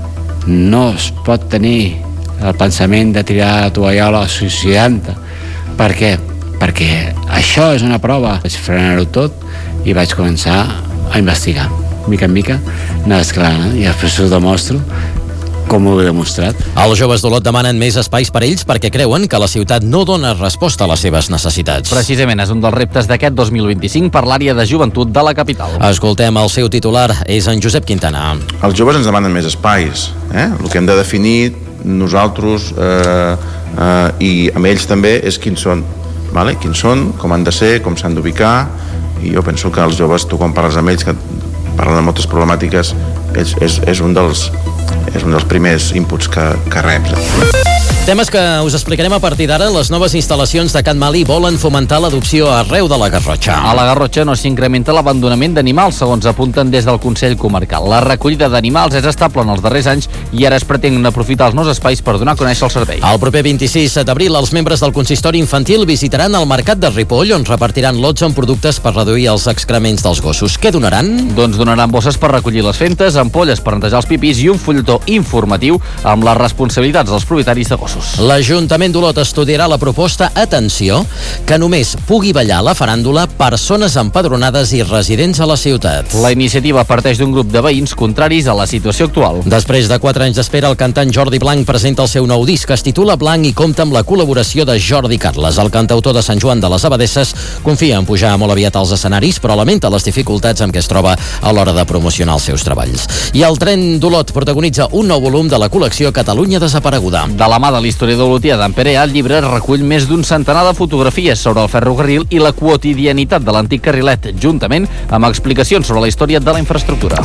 No es pot tenir el pensament de tirar la tovallola suïcidant-te. Per què? Perquè això és una prova. Vaig frenar-ho tot i vaig començar a investigar. Mica en mica, anar escalant, i després ho demostro com ho he demostrat. Els joves d'Olot demanen més espais per ells perquè creuen que la ciutat no dona resposta a les seves necessitats. Precisament és un dels reptes d'aquest dos mil vint-i-cinc per l'àrea de joventut de la capital. Escoltem el seu titular, és en Josep Quintana. Els joves ens demanen més espais. Eh? El que hem de definir nosaltres eh, eh, i amb ells també és quins són. Vale? Quins són, com han de ser, com s'han d'ubicar, i jo penso que els joves, tu quan parles amb ells, que parlen de moltes problemàtiques, és, és, és, un, dels, és un dels primers inputs que, que reps. Temes que us explicarem a partir d'ara. Les noves instal·lacions de Can Mali volen fomentar l'adopció arreu de la Garrotxa. A la Garrotxa no s'incrementa l'abandonament d'animals, segons apunten des del Consell Comarcal. La recollida d'animals és estable en els darrers anys i ara es pretén aprofitar els nous espais per donar a conèixer el servei. El proper vint-i-sis d'abril, els membres del consistori infantil visitaran el mercat de Ripoll, on repartiran lots amb productes per reduir els excrements dels gossos. Què donaran? Doncs donaran bosses per recollir les fentes, ampolles per netejar els pipís i un fulletó informatiu amb les responsabilitats dels propietaris de gossos. L'Ajuntament d'Olot estudiarà la proposta, atenció, que només pugui ballar a la faràndula persones empadronades i residents a la ciutat. La iniciativa parteix d'un grup de veïns contraris a la situació actual. Després de quatre anys d'espera, el cantant Jordi Blanc presenta el seu nou disc, que es titula Blanc i compta amb la col·laboració de Jordi Carles. El cantautor de Sant Joan de les Abadesses confia en pujar molt aviat als escenaris, però lamenta les dificultats amb què es troba a l'hora de promocionar els seus treballs. I el Tren d'Olot protagonitza un nou volum de la col·lecció Catalunya Desapareguda. De la mà de l'historiador olotià d'en Perea, el llibre recull més d'un centenar de fotografies sobre el ferrocarril i la quotidianitat de l'antic carrilet, juntament amb explicacions sobre la història de la infraestructura.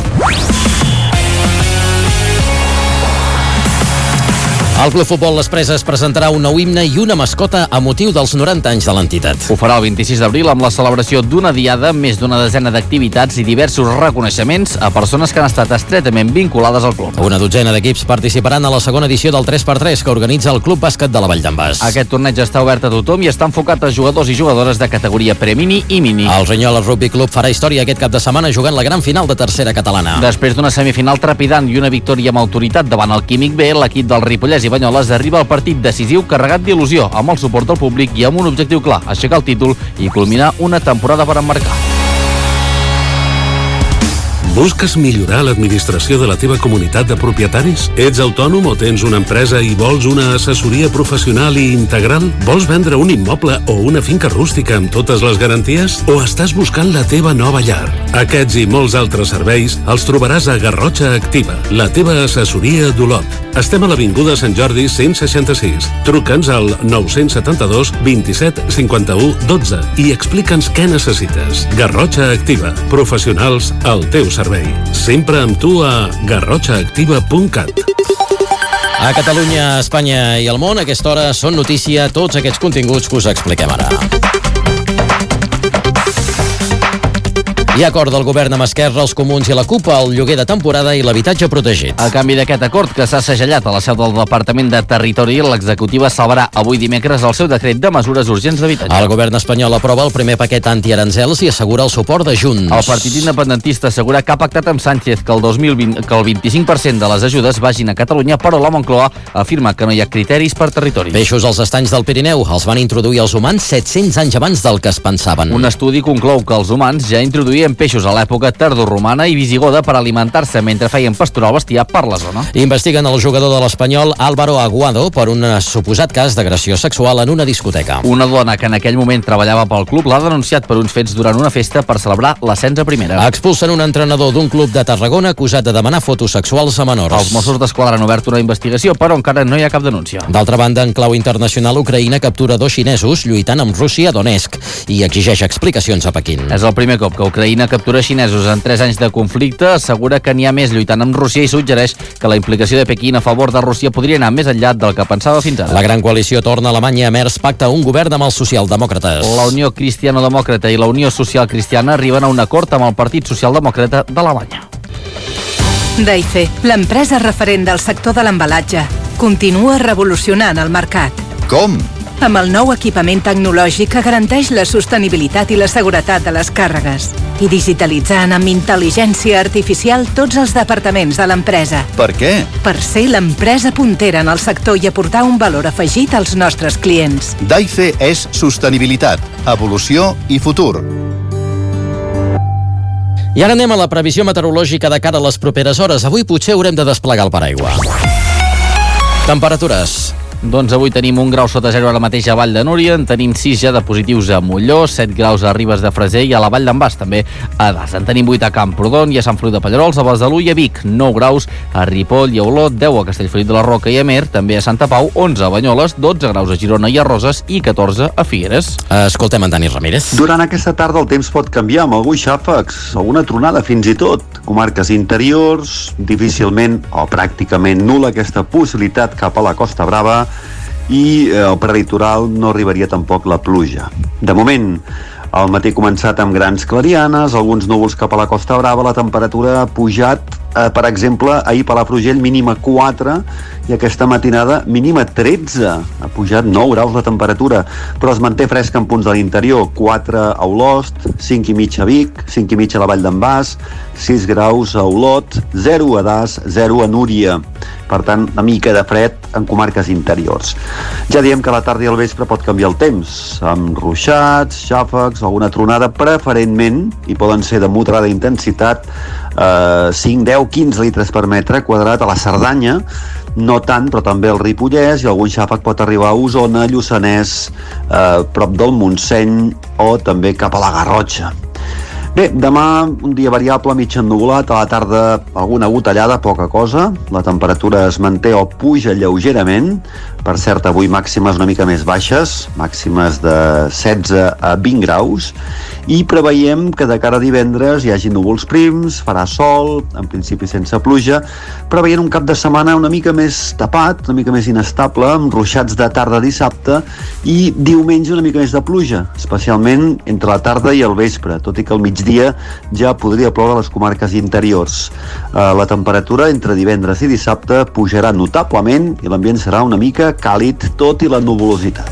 El Club Futbol Les Preses presentarà un nou himne i una mascota a motiu dels noranta anys de l'entitat. Ho farà el vint-i-sis d'abril amb la celebració d'una diada, més d'una desena d'activitats i diversos reconeixements a persones que han estat estretament vinculades al club. Una dotzena d'equips participaran a la segona edició del tres per tres que organitza el Club Bàsquet de la Vall d'en Bas. Aquest torneig està obert a tothom i està enfocat a jugadors i jugadores de categoria pre-mini i mini. El Rionyola Rugby Club farà història aquest cap de setmana jugant la gran final de tercera catalana. Després d'una semifinal trepidant i una victòria amb autoritat davant el Químic B, l'equip del Ripollès i Banyoles arriba al partit decisiu carregat d'il·lusió, amb el suport del públic i amb un objectiu clar, aixecar el títol i culminar una temporada per emmarcar. Busques millorar l'administració de la teva comunitat de propietaris? Ets autònom o tens una empresa i vols una assessoria professional i integral? Vols vendre un immoble o una finca rústica amb totes les garanties? O estàs buscant la teva nova llar? Aquests i molts altres serveis els trobaràs a Garrotxa Activa, la teva assessoria d'Olot. Estem a l'Avinguda Sant Jordi cent seixanta-sis. Truca'ns al nou set dos, vint-i-set, cinquanta-u, dotze i explica'ns què necessites. Garrotxa Activa, professionals al teu servei. Sempre amb tu a garrotxa activa punt cat. A Catalunya, Espanya i el món, a aquesta hora són notícia tots aquests continguts que us expliquem ara. Hi ha acord del govern amb Esquerra, els Comuns i la CUP al lloguer de temporada i l'habitatge protegit. A canvi d'aquest acord, que s'ha segellat a la seu del Departament de Territori, l'executiva salvarà avui dimecres el seu decret de mesures urgents d'habitatge. El govern espanyol aprova el primer paquet antiarancels i assegura el suport de Junts. El partit independentista assegura que ha pactat amb Sánchez que el, dos mil vint, que el vint-i-cinc per cent de les ajudes vagin a Catalunya, però la Moncloa afirma que no hi ha criteris per territori. Peixos als estanys del Pirineu els van introduir els humans set-cents anys abans del que es pensaven. Un estudi conclou que els humans ja introduïen peixos a l'època tardoromana i visigoda per alimentar-se mentre feien pasturar el bestiar per la zona. Investiguen el jugador de l'Espanyol Álvaro Aguado per un suposat cas d'agressió sexual en una discoteca. Una dona que en aquell moment treballava pel club l'ha denunciat per uns fets durant una festa per celebrar l'ascens a primera. Expulsen un entrenador d'un club de Tarragona acusat de demanar fotos sexuals a menors. Els Mossos d'Esquadra han obert una investigació, però encara no hi ha cap denúncia. D'altra banda, en clau internacional, Ucraïna captura dos xinesos lluitant amb Rússia a Donetsk i exigeix explicacions a Pequín. És el primer cop que Ucraïna captura xinesos en tres anys de conflicte, assegura que n'hi ha més lluitant amb Rússia i suggereix que la implicació de Pequín a favor de Rússia podria anar més enllà del que pensava fins ara. La gran coalició torna a Alemanya. Merz pacta un govern amb els socialdemòcrates. La Unió Cristiano-Demòcrata i la Unió Social Cristiana arriben a un acord amb el Partit Socialdemòcrata d'Alemanya. Daife, l'empresa referent del sector de l'embalatge, continua revolucionant el mercat. Com? Amb el nou equipament tecnològic que garanteix la sostenibilitat i la seguretat de les càrregues i digitalitzant amb intel·ligència artificial tots els departaments de l'empresa. Per què? Per ser l'empresa puntera en el sector i aportar un valor afegit als nostres clients. Daife és sostenibilitat, evolució i futur. I ara anem a la previsió meteorològica de cara a les properes hores. Avui potser haurem de desplegar el paraigua. Temperatures. Doncs avui tenim un grau sota zero ara mateix a Vall de Núria, en tenim sis ja de positius a Molló, set graus a Ribes de Freser i a la Vall d'en Bas, també a Das. En tenim vuit a Camprodon i a Sant Feliu de Pallerols, a Besalú i a Vic, nou graus a Ripoll i a Olot, deu a Castellfollit de la Roca i a Mer, també a Santa Pau, onze a Banyoles, dotze graus a Girona i a Roses i catorze a Figueres. Escoltem en Dani Ramírez. Durant aquesta tarda el temps pot canviar amb alguns xàfecs, alguna tronada fins i tot. Comarques interiors, difícilment o pràcticament nul·la aquesta possibilitat cap a la Costa Brava i al prelitoral no arribaria tampoc la pluja. De moment, el matí ha començat amb grans clarianes, alguns núvols cap a la Costa Brava, la temperatura ha pujat, eh, per exemple, ahir Palafrugell mínima quatre i aquesta matinada mínima tretze, ha pujat nou graus la temperatura, però es manté fresca en punts de l'interior, quatre a Olost, cinc i mig a Vic, cinc i mig a la Vall d'en Bas, sis graus a Olot, zero a Das, zero a Núria. Per tant, una mica de fred en comarques interiors. Ja diem que a la tarda i al vespre pot canviar el temps, amb ruixats, xàfecs, alguna tronada, preferentment, i poden ser de moderada intensitat, eh, cinc, deu, quinze litres per metre quadrat a la Cerdanya, no tant, però també al Ripollès, i algun xàfec pot arribar a Osona, Lluçanès, eh, prop del Montseny o també cap a la Garrotxa. Bé, demà un dia variable, mig ennuvolat, a la tarda alguna gotellada, poca cosa, la temperatura es manté o puja lleugerament, per cert avui màximes una mica més baixes, màximes de setze a vint graus, i preveiem que de cara a divendres hi hagi núvols prims, farà sol, en principi sense pluja, preveient un cap de setmana una mica més tapat, una mica més inestable, amb ruixats de tarda a dissabte, i diumenge una mica més de pluja, especialment entre la tarda i el vespre, tot i que al migdia ja podria ploure a les comarques interiors. Eh, la temperatura entre divendres i dissabte pujarà notablement i l'ambient serà una mica càlid, tot i la nuvolositat.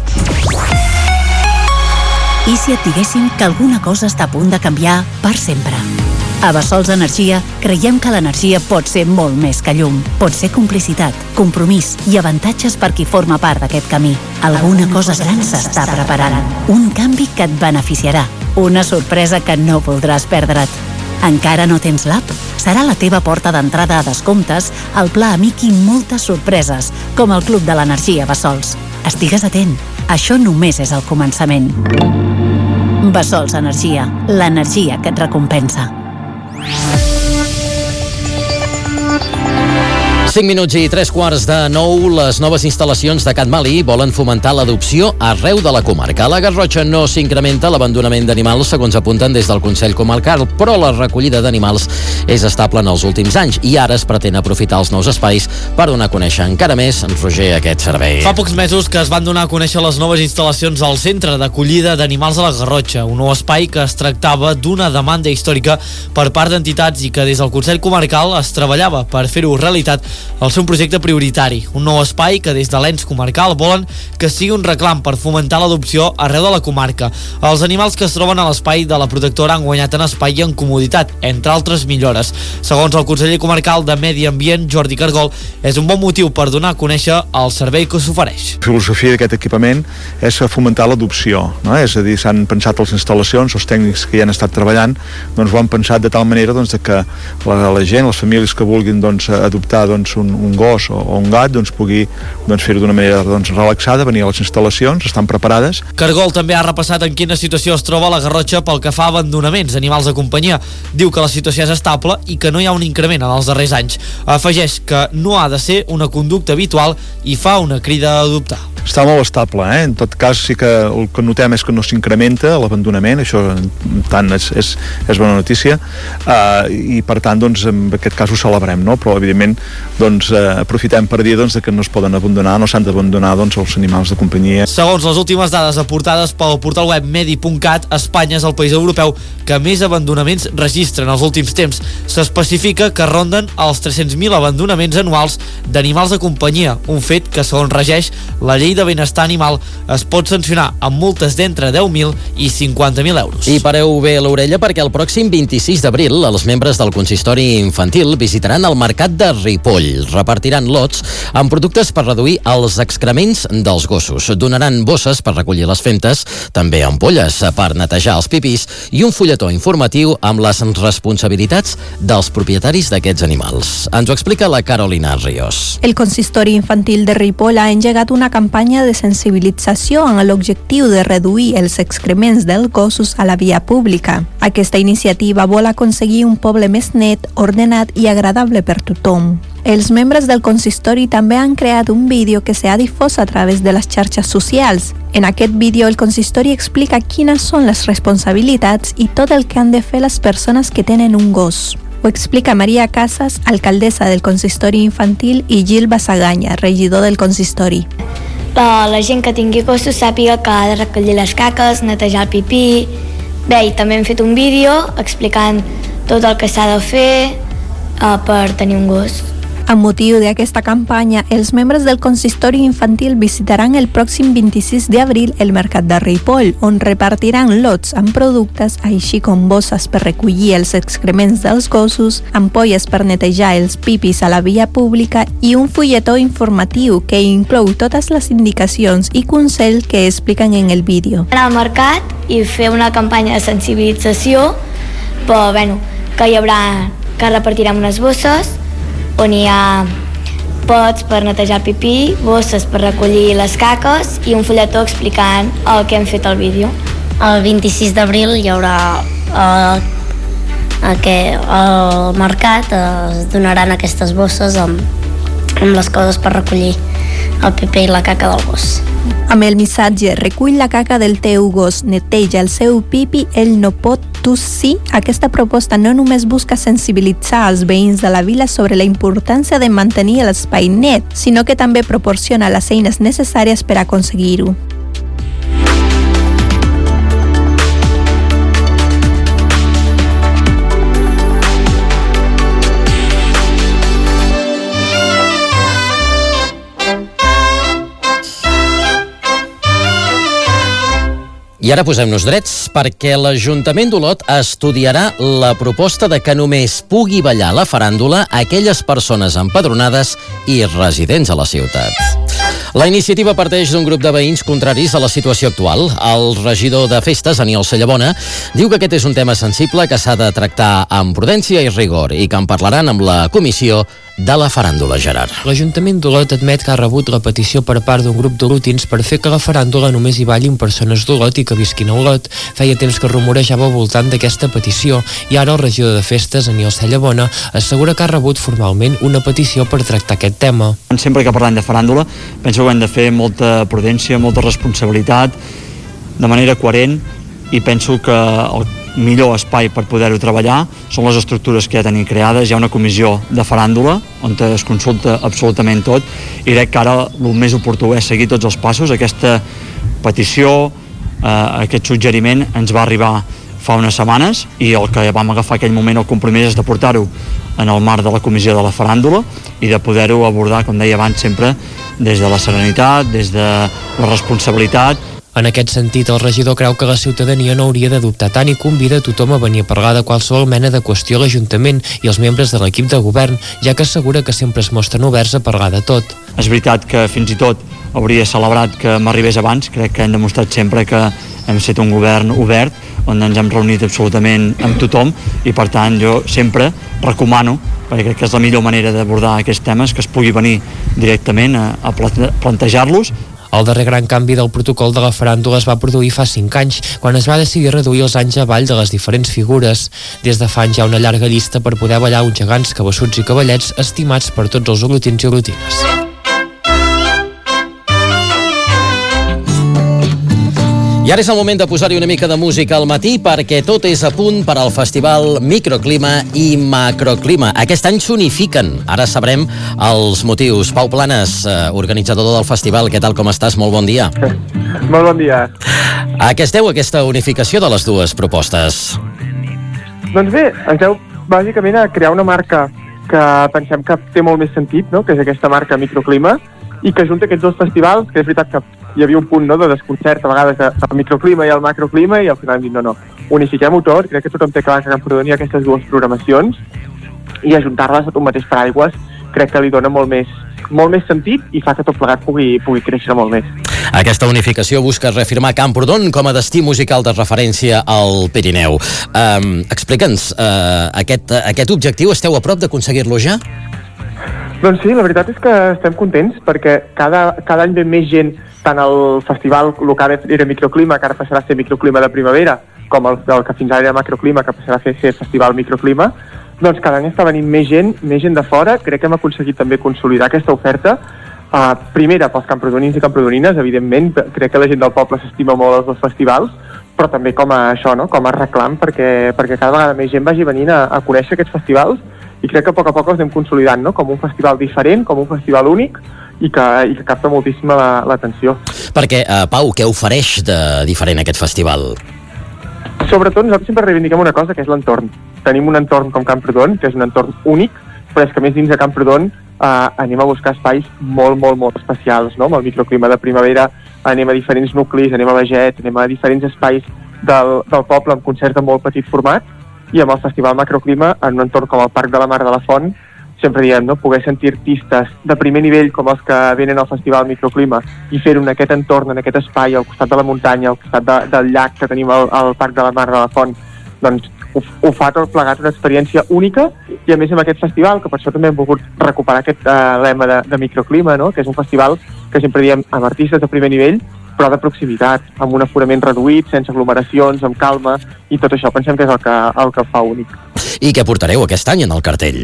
I si et diguéssim que alguna cosa està a punt de canviar per sempre? A Bessols Energia creiem que l'energia pot ser molt més que llum. Pot ser complicitat, compromís i avantatges per qui forma part d'aquest camí. Alguna cosa gran s'està preparant. Un canvi que et beneficiarà. Una sorpresa que no voldràs perdre't. Encara no tens l'app? Serà la teva porta d'entrada a descomptes, el pla amic i moltes sorpreses, com el Club de l'Energia Bessols. Estigues atent, això només és el començament. Bessols Energia, l'energia que et recompensa. cinc minuts i tres quarts de nou, les noves instal·lacions de Can Mali volen fomentar l'adopció arreu de la comarca. A la Garrotxa no s'incrementa l'abandonament d'animals, segons apunten des del Consell Comarcal, però la recollida d'animals és estable en els últims anys i ara es pretén aprofitar els nous espais per donar a conèixer encara més, Roger, aquest servei. Fa pocs mesos que es van donar a conèixer les noves instal·lacions al Centre d'acollida d'animals de la Garrotxa, un nou espai que es tractava d'una demanda històrica per part d'entitats i que des del Consell Comarcal es treballava per fer-ho realitat al ser un projecte prioritari, un nou espai que des de l'ens comarcal volen que sigui un reclam per fomentar l'adopció arreu de la comarca. Els animals que es troben a l'espai de la protectora han guanyat en espai i en comoditat, entre altres millores. Segons el conseller comarcal de Medi Ambient, Jordi Cargol, és un bon motiu per donar a conèixer el servei que s'ofereix. La filosofia d'aquest equipament és fomentar l'adopció, no? És a dir, s'han pensat les instal·lacions, els tècnics que hi han estat treballant, doncs ho han pensat de tal manera doncs, que la, la gent, les famílies que vulguin doncs, adoptar doncs, un, un gos o, o un gat doncs, pugui doncs, fer-ho d'una manera doncs, relaxada, venir a les instal·lacions, estan preparades. Cargol també ha repassat en quina situació es troba la Garrotxa pel que fa a abandonaments d'animals de companyia. Diu que la situació és estable i que no hi ha un increment en els darrers anys. Afegeix que no ha de ser una conducta habitual i fa una crida a adoptar. Està molt estable, eh? En tot cas sí que el que notem és que no s'incrementa l'abandonament, això tant és, és, és bona notícia, uh, i per tant doncs en aquest cas ho celebrem, no? Però evidentment doncs uh, aprofitem per dir doncs, que no es poden abandonar, no s'han d'abandonar doncs, els animals de companyia. Segons les últimes dades aportades pel portal web medi punt cat, Espanya és el país europeu que més abandonaments registra en els últims temps. S'especifica que ronden els tres-cents mil abandonaments anuals d'animals de companyia, un fet que segons regeix la llei de benestar animal es pot sancionar amb multes d'entre deu mil i cinquanta mil euros. I pareu bé l'orella perquè el pròxim vint-i-sis d'abril els membres del consistori infantil visitaran el mercat de Ripoll. Repartiran lots amb productes per reduir els excrements dels gossos. Donaran bosses per recollir les fentes, també ampolles per netejar els pipís i un fulletó informatiu amb les responsabilitats dels propietaris d'aquests animals. Ens ho explica la Carolina Ríos. El consistori infantil de Ripoll ha engegat una campanya de sensibilització amb l'objectiu de reduir els excrements dels gossos a la via pública. Aquesta iniciativa vol aconseguir un poble més net, ordenat i agradable per tothom. Els membres del consistori també han creat un vídeo que s'ha difós a través de les xarxes socials. En aquest vídeo el consistori explica quines són les responsabilitats i tot el que han de fer les persones que tenen un gos. Ho explica Maria Casas, alcaldessa del consistori infantil, i Gil Basaganya, regidor del consistori. la gent que tingui gossos sàpiga que ha de recollir les caques, netejar el pipí. Bé, i també hem fet un vídeo explicant tot el que s'ha de fer uh, per tenir un gos. Amb motiu d'aquesta campanya, els membres del consistori infantil visitaran el pròxim vint-i-sis d'abril el mercat de Ripoll, on repartiran lots amb productes, així com bosses per recollir els excrements dels gossos, ampolles per netejar els pipis a la via pública i un fulletó informatiu que inclou totes les indicacions i consells que expliquen en el vídeo. Anar al mercat i fer una campanya de sensibilització, però, bueno, que hi haurà, que repartirem unes bosses on hi ha pots per netejar el pipí, bosses per recollir les caques i un fulletó explicant el que hem fet al vídeo. El vint-i-sis d'abril hi haurà eh, aquest, al mercat, es donaran aquestes bosses amb, amb les coses per recollir el pipí i la caca del gos. Amb el missatge "recull la caca del teu gos, neteja el seu pipi, ell no pot, tu sí", aquesta proposta no només busca sensibilitzar els veïns de la vila sobre la importància de mantenir l'espai net, sinó que també proporciona les eines necessàries per aconseguir-ho. I ara posem-nos drets perquè l'Ajuntament d'Olot estudiarà la proposta de que només pugui ballar la faràndula a aquelles persones empadronades i residents a la ciutat. La iniciativa parteix d'un grup de veïns contraris a la situació actual. El regidor de Festes, Aniol Sallabona, diu que aquest és un tema sensible que s'ha de tractar amb prudència i rigor i que en parlaran amb la comissió de la faràndula, Gerard. L'Ajuntament d'Olot admet que ha rebut la petició per part d'un grup d'olotins per fer que la faràndula només hi ballin persones d'Olot i que visquin a Olot. Feia temps que rumorejava al voltant d'aquesta petició i ara el regidor de Festes, Aniol Sallabona, assegura que ha rebut formalment una petició per tractar aquest tema. Sempre que parlem de faràndula, penso que ho hem de fer molta prudència, molta responsabilitat, de manera coherent, i penso que el millor espai per poder-ho treballar són les estructures que ja tenim creades. Hi ha una comissió de faràndula on es consulta absolutament tot i crec que ara el més oportú és seguir tots els passos. Aquesta petició, eh, aquest suggeriment ens va arribar fa unes setmanes i el que vam agafar aquell moment el compromís és de portar-ho en el marc de la comissió de la faràndula i de poder-ho abordar, com deia abans, sempre des de la serenitat, des de la responsabilitat. En aquest sentit, el regidor creu que la ciutadania no hauria de dubtar tant i convida a tothom a venir a parlar de qualsevol mena de qüestió a l'Ajuntament i els membres de l'equip de govern, ja que assegura que sempre es mostren oberts a parlar de tot. És veritat que fins i tot hauria celebrat que m'arribés abans. Crec que hem demostrat sempre que hem estat un govern obert, on ens hem reunit absolutament amb tothom i, per tant, jo sempre recomano, perquè crec que és la millor manera d'abordar aquests temes, que es pugui venir directament a, a plantejar-los. El darrer gran canvi del protocol de la faràndula es va produir fa cinc anys, quan es va decidir reduir els anys a ball de les diferents figures. Des de fa anys hi ha una llarga llista per poder ballar uns gegants, cabassuts i cavallets estimats per tots els olotins i olotines. I ara és el moment de posar-hi una mica de música al matí perquè tot és a punt per al festival Microclima i Macroclima. Aquest any s'unifiquen. Ara sabrem els motius. Pau Planes, organitzador del festival, què tal, com estàs? Molt bon dia. Molt bon dia. A què es deu aquesta unificació de les dues propostes? Doncs bé, es deu bàsicament a crear una marca que pensem que té molt més sentit, no? Que és aquesta marca Microclima, i que junta aquests dos festivals, que és veritat que hi havia un punt, no, de desconcert a vegades del microclima i el macroclima, i al final hem dit no, no, unifiquem-ho tot. Crec que tothom té clar que Camprodon hi ha aquestes dues programacions i ajuntar-les a un mateix paraigües crec que li dona molt més, molt més sentit i fa que tot plegat pugui, pugui créixer molt més. Aquesta unificació busca reafirmar Camprodon com a destí musical de referència al Pirineu. Um, Explica'ns, uh, aquest, aquest objectiu, esteu a prop d'aconseguir-lo ja? Doncs sí, la veritat és que estem contents perquè cada, cada any ve més gent, tant el festival local era Microclima, que ara passarà a ser Microclima de primavera, com el, el que fins ara era Macroclima, que passarà a ser Festival Microclima. Doncs cada any està venint més gent, més gent de fora. Crec que hem aconseguit també consolidar aquesta oferta. Uh, primera, pels camprodonins i camprodonines, evidentment. Crec que la gent del poble s'estima molt els dos festivals, però també com a això, no? Com a reclam, perquè, perquè cada vegada més gent vagi venint a, a conèixer aquests festivals, i crec que a poc a poc els anem consolidant, no? Com un festival diferent, com un festival únic, i que, i que capta moltíssima l'atenció. La, Perquè, uh, Pau, què ofereix de diferent aquest festival? Sobretot nosaltres sempre reivindiquem una cosa, que és l'entorn. Tenim un entorn com Camprodon, que és un entorn únic, però és que més dins de Camprodon Uh, anem a buscar espais molt, molt, molt especials, no? Amb el microclima de primavera anem a diferents nuclis, anem a Beget, anem a diferents espais del, del poble amb concerts de molt petit format, i amb el Festival Macroclima, en un entorn com el Parc de la Mar de la Font, sempre diem, no? Poder sentir artistes de primer nivell com els que venen al Festival Microclima i fer-ho en aquest entorn, en aquest espai, al costat de la muntanya, al costat de, del llac que tenim al, al Parc de la Mar de la Font, doncs ho, ho fa tot plegat una experiència única, i a més amb aquest festival, que per això també hem volgut recuperar aquest uh, lema de, de microclima, no? Que és un festival que sempre diem amb artistes de primer nivell, però de proximitat, amb un aforament reduït, sense aglomeracions, amb calma, i tot això pensem que és el que, el que fa únic. I què portareu aquest any en el cartell?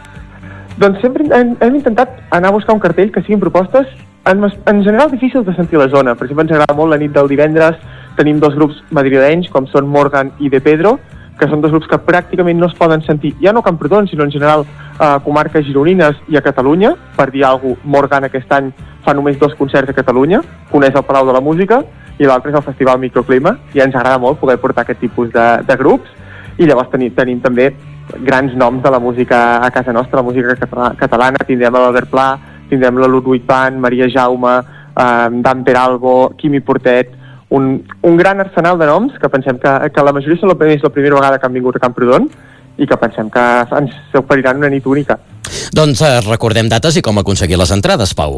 Doncs sempre hem, hem intentat anar a buscar un cartell que siguin propostes en, en general difícils de sentir a la zona. Per exemple, ens agrada molt la nit del divendres, tenim dos grups madrilenys, com són Morgan i De Pedro, que són dos grups que pràcticament no es poden sentir, ja no a Camprodon, sinó en general a comarques gironines i a Catalunya. Per dir alguna cosa, Morgan aquest any fa només dos concerts a Catalunya, un és el Palau de la Música i l'altre és el Festival Microclima, i ens agrada molt poder portar aquest tipus de, de grups, i llavors tenim, tenim també grans noms de la música a casa nostra, la música catalana. Tindrem l'Albert Pla, tindrem la Ludwig Band, Maria Jaume, eh, Dan Peralbo, Quimi Portet, un, un gran arsenal de noms que pensem que, que la majoria són la, és la primera vegada que han vingut a Camprodon i que pensem que ens oferiran una nit única. Doncs eh, recordem dates i com aconseguir les entrades, Pau.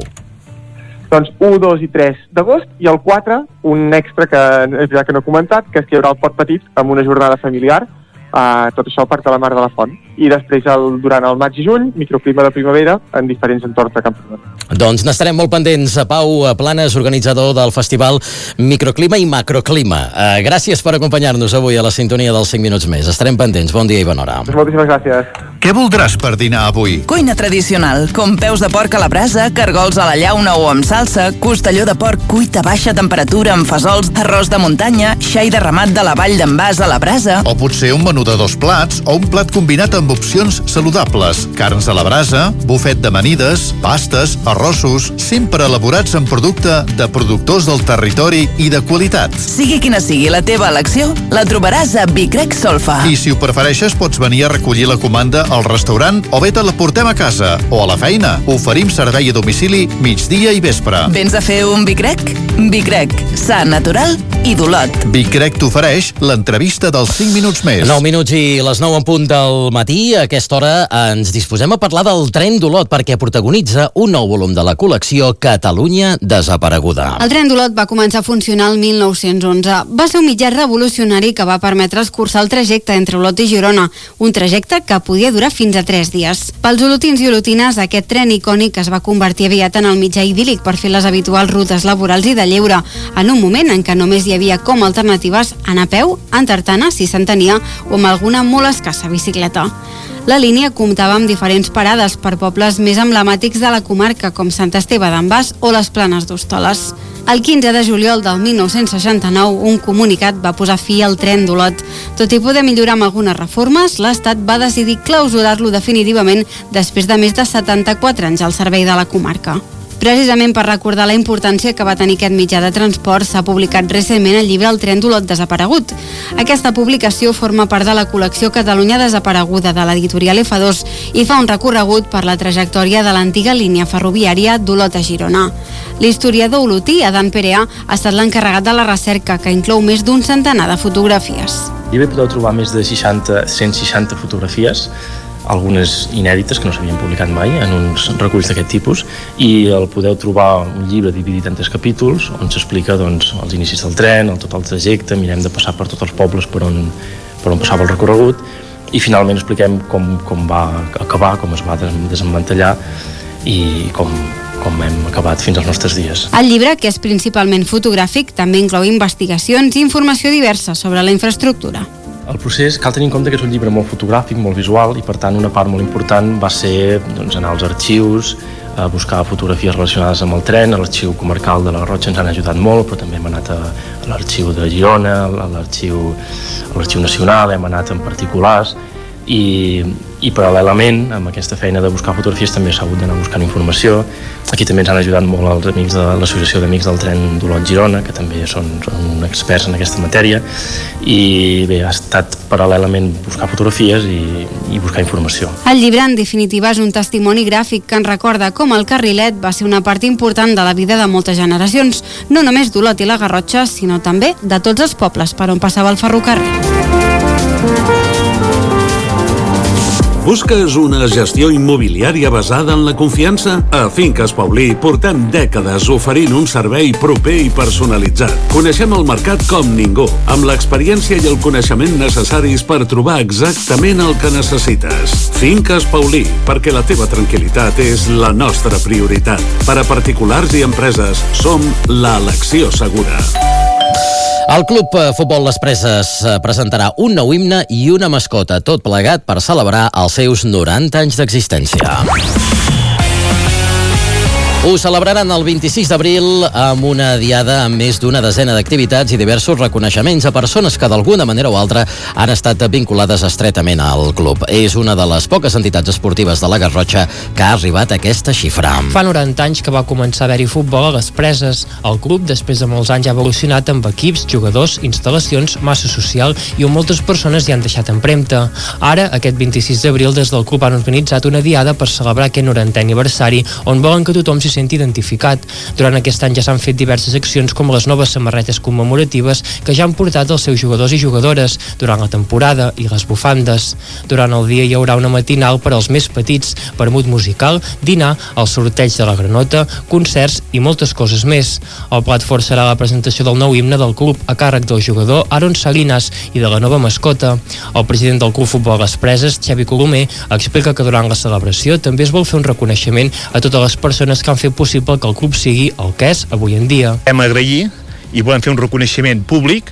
Doncs u, dos i tres d'agost, i el quatre, un extra que és veritat que no he comentat, que és que hi haurà el Pot Petit amb una jornada familiar, Uh, tot això al Parc de la Mar de la Font, i després el, durant el maig i juny, microclima de primavera en diferents entorns de Camprodon. Doncs n'estarem molt pendents. Pau Planes, organitzador del festival Microclima i Macroclima. Uh, gràcies per acompanyar-nos avui a la sintonia dels cinc minuts més. Estarem pendents. Bon dia i bona hora. Pues moltíssimes gràcies. Què voldràs per dinar avui? Cuina tradicional, com peus de porc a la brasa, cargols a la llauna o amb salsa, costelló de porc cuit a baixa temperatura amb fesols, arròs de muntanya, xai de ramat de la Vall d'en Bas a la brasa. O potser un menú de dos plats o un plat combinat amb opcions saludables, carns a la brasa, bufet d'amanides, pastes, arrossos, sempre elaborats amb producte de productors del territori i de qualitat. Sigui quina sigui la teva elecció, la trobaràs a Vicrec Solfa. I si ho prefereixes, pots venir a recollir la comanda al restaurant o bé te la portem a casa o a la feina. Oferim servei a domicili migdia i vespre. Vens a fer un Vicrec? Vicrec, sa, natural i d'Olot. Vicrec t'ofereix l'entrevista dels cinc minuts més. nou minuts i les nou en punt del matí. A aquesta hora ens disposem a parlar del tren d'Olot perquè protagonitza un nou volum de la col·lecció Catalunya desapareguda. El tren d'Olot va començar a funcionar el mil nou-cents onze. Va ser un mitjà revolucionari que va permetre escurçar el trajecte entre Olot i Girona, un trajecte que podia durar fins a tres dies. Pels olotins i olotines, aquest tren icònic es va convertir aviat en el mitjà idíl·lic per fer les habituals rutes laborals i de lleure, en un moment en què només hi havia com alternatives anar a peu, en tartana, si se'n tenia, o amb alguna molt escassa bicicleta. La línia comptava amb diferents parades per pobles més emblemàtics de la comarca, com Sant Esteve d'en Bas o les Planes d'Hostoles. El quinze de juliol del mil nou-cents seixanta-nou, un comunicat va posar fi al tren d'Olot. Tot i poder millorar amb algunes reformes, l'Estat va decidir clausurar-lo definitivament després de més de setanta-quatre anys al servei de la comarca. Precisament per recordar la importància que va tenir aquest mitjà de transport, s'ha publicat recentment el llibre El tren d'Olot desaparegut. Aquesta publicació forma part de la col·lecció Catalunya desapareguda de l'editorial F dos i fa un recorregut per la trajectòria de l'antiga línia ferroviària d'Olot a Girona. L'historiador olotí, Adan Perea, ha estat l'encarregat de la recerca, que inclou més d'un centenar de fotografies. Al llibre podeu trobar més de seixanta, cent seixanta fotografies, algunes inèdites que no s'havien publicat mai en uns reculls d'aquest tipus, i el podeu trobar un llibre dividit en tres capítols on s'explica doncs, els inicis del tren, el tot el trajecte, mirem de passar per tots els pobles per on, per on passava el recorregut, i finalment expliquem com, com va acabar, com es va desemmantellar i com, com hem acabat fins als nostres dies. El llibre, que és principalment fotogràfic, també inclou investigacions i informació diversa sobre la infraestructura. El procés, cal tenir en compte que és un llibre molt fotogràfic, molt visual, i per tant una part molt important va ser doncs, anar als arxius, a buscar fotografies relacionades amb el tren. A l'arxiu comarcal de la Garrotxa ens han ajudat molt, però també hem anat a, a l'arxiu de Girona, a l'arxiu, a l'arxiu nacional, hem anat en particulars. i, i paral·lelament amb aquesta feina de buscar fotografies també s'ha hagut d'anar buscant informació. Aquí també ens han ajudat molt els amics de l'Associació d'Amics del Tren d'Olot-Girona, que també són, són experts en aquesta matèria, i bé, ha estat paral·lelament buscar fotografies i, i buscar informació. El llibre, en definitiva, és un testimoni gràfic que ens recorda com el carrilet va ser una part important de la vida de moltes generacions, no només d'Olot i la Garrotxa, sinó també de tots els pobles per on passava el ferrocarril. Busques una gestió immobiliària basada en la confiança? A Finques Paulí portem dècades oferint un servei proper i personalitzat. Coneixem el mercat com ningú, amb l'experiència i el coneixement necessaris per trobar exactament el que necessites. Finques Paulí, perquè la teva tranquil·litat és la nostra prioritat. Per a particulars i empreses, som l'elecció segura. El Club Futbol Les Preses presentarà un nou himne i una mascota, tot plegat per celebrar els seus noranta anys d'existència. Ho celebraran el vint-i-sis d'abril amb una diada amb més d'una desena d'activitats i diversos reconeixements a persones que d'alguna manera o altra han estat vinculades estretament al club. És una de les poques entitats esportives de la Garrotxa que ha arribat a aquesta xifra. Fa noranta anys que va començar a haver-hi futbol a Les Preses. El club, després de molts anys, ha evolucionat amb equips, jugadors, instal·lacions, massa social i on moltes persones hi han deixat empremta. Ara, aquest vint-i-sis d'abril, des del club han organitzat una diada per celebrar aquest norantè aniversari, on volen que tothom s'hi senti identificat. Durant aquest any ja s'han fet diverses accions com les noves samarretes commemoratives que ja han portat els seus jugadors i jugadores durant la temporada i les bufandes. Durant el dia hi haurà una matinal per als més petits, vermut musical, dinar, el sorteig de la granota, concerts i moltes coses més. El plat fort serà la presentació del nou himne del club a càrrec del jugador Aaron Salinas i de la nova mascota. El president del Club Futbol Les Preses, Xavi Colomer, explica que durant la celebració també es vol fer un reconeixement a totes les persones que han fet possible que el club sigui el que és avui en dia. Hem agrair i volem fer un reconeixement públic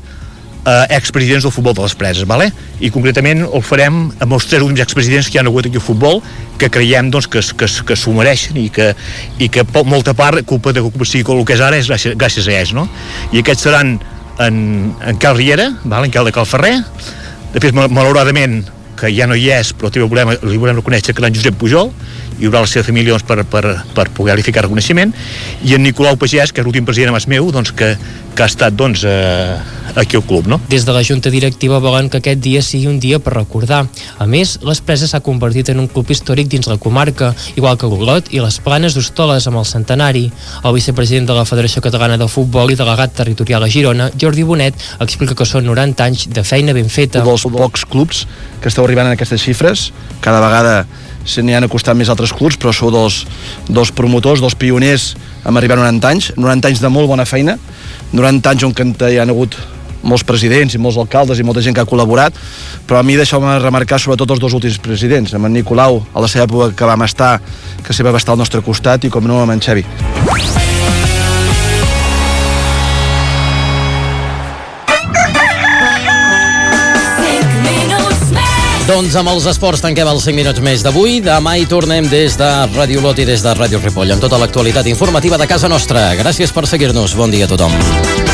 a expresidents del futbol de Les Preses, vale? I concretament el farem amb els tres últims expresidents que hi ha hagut aquí al futbol, que creiem doncs, que, que, que s'ho mereixen i que, i que molta part, culpa de que sigui el que és ara, és gràcies, gràcies a ells, no? I aquests seran en, en Cal Riera, vale? En Cal de Calferrer, després malauradament que ja no hi és, però també volem, li volem reconèixer que l'en Josep Pujol, hi haurà la seva família doncs, per, per, per poder-li ficar reconeixement, i en Nicolau Pagès, que és l'últim president abans meu, doncs, que, que ha estat doncs, eh, aquí al club. No? Des de la Junta Directiva volen que aquest dia sigui un dia per recordar. A més, Les Preses s'ha convertit en un club històric dins la comarca, igual que l'Olot i les Planes d'Hostoles amb el centenari. El vicepresident de la Federació Catalana de Futbol i delegat territorial a Girona, Jordi Bonet, explica que són noranta anys de feina ben feta. Dels pocs clubs que esteu arribant en aquestes xifres, cada vegada se n'hi han acostat més altres clubs, però sou dos, dos promotors, dos pioners amb arribar a noranta anys, noranta anys de molt bona feina, noranta anys on hi ha hagut molts presidents i molts alcaldes i molta gent que ha col·laborat, però a mi deixeu-me remarcar sobretot els dos últims presidents, amb en Nicolau, a la seva època que vam estar, que sempre va estar al nostre costat, i com no amb en Xavi. Doncs amb els esports tanquem els cinc minuts més d'avui. Demà hi tornem des de Ràdio Olot i des de Ràdio Ripoll amb tota l'actualitat informativa de casa nostra. Gràcies per seguir-nos. Bon dia a tothom.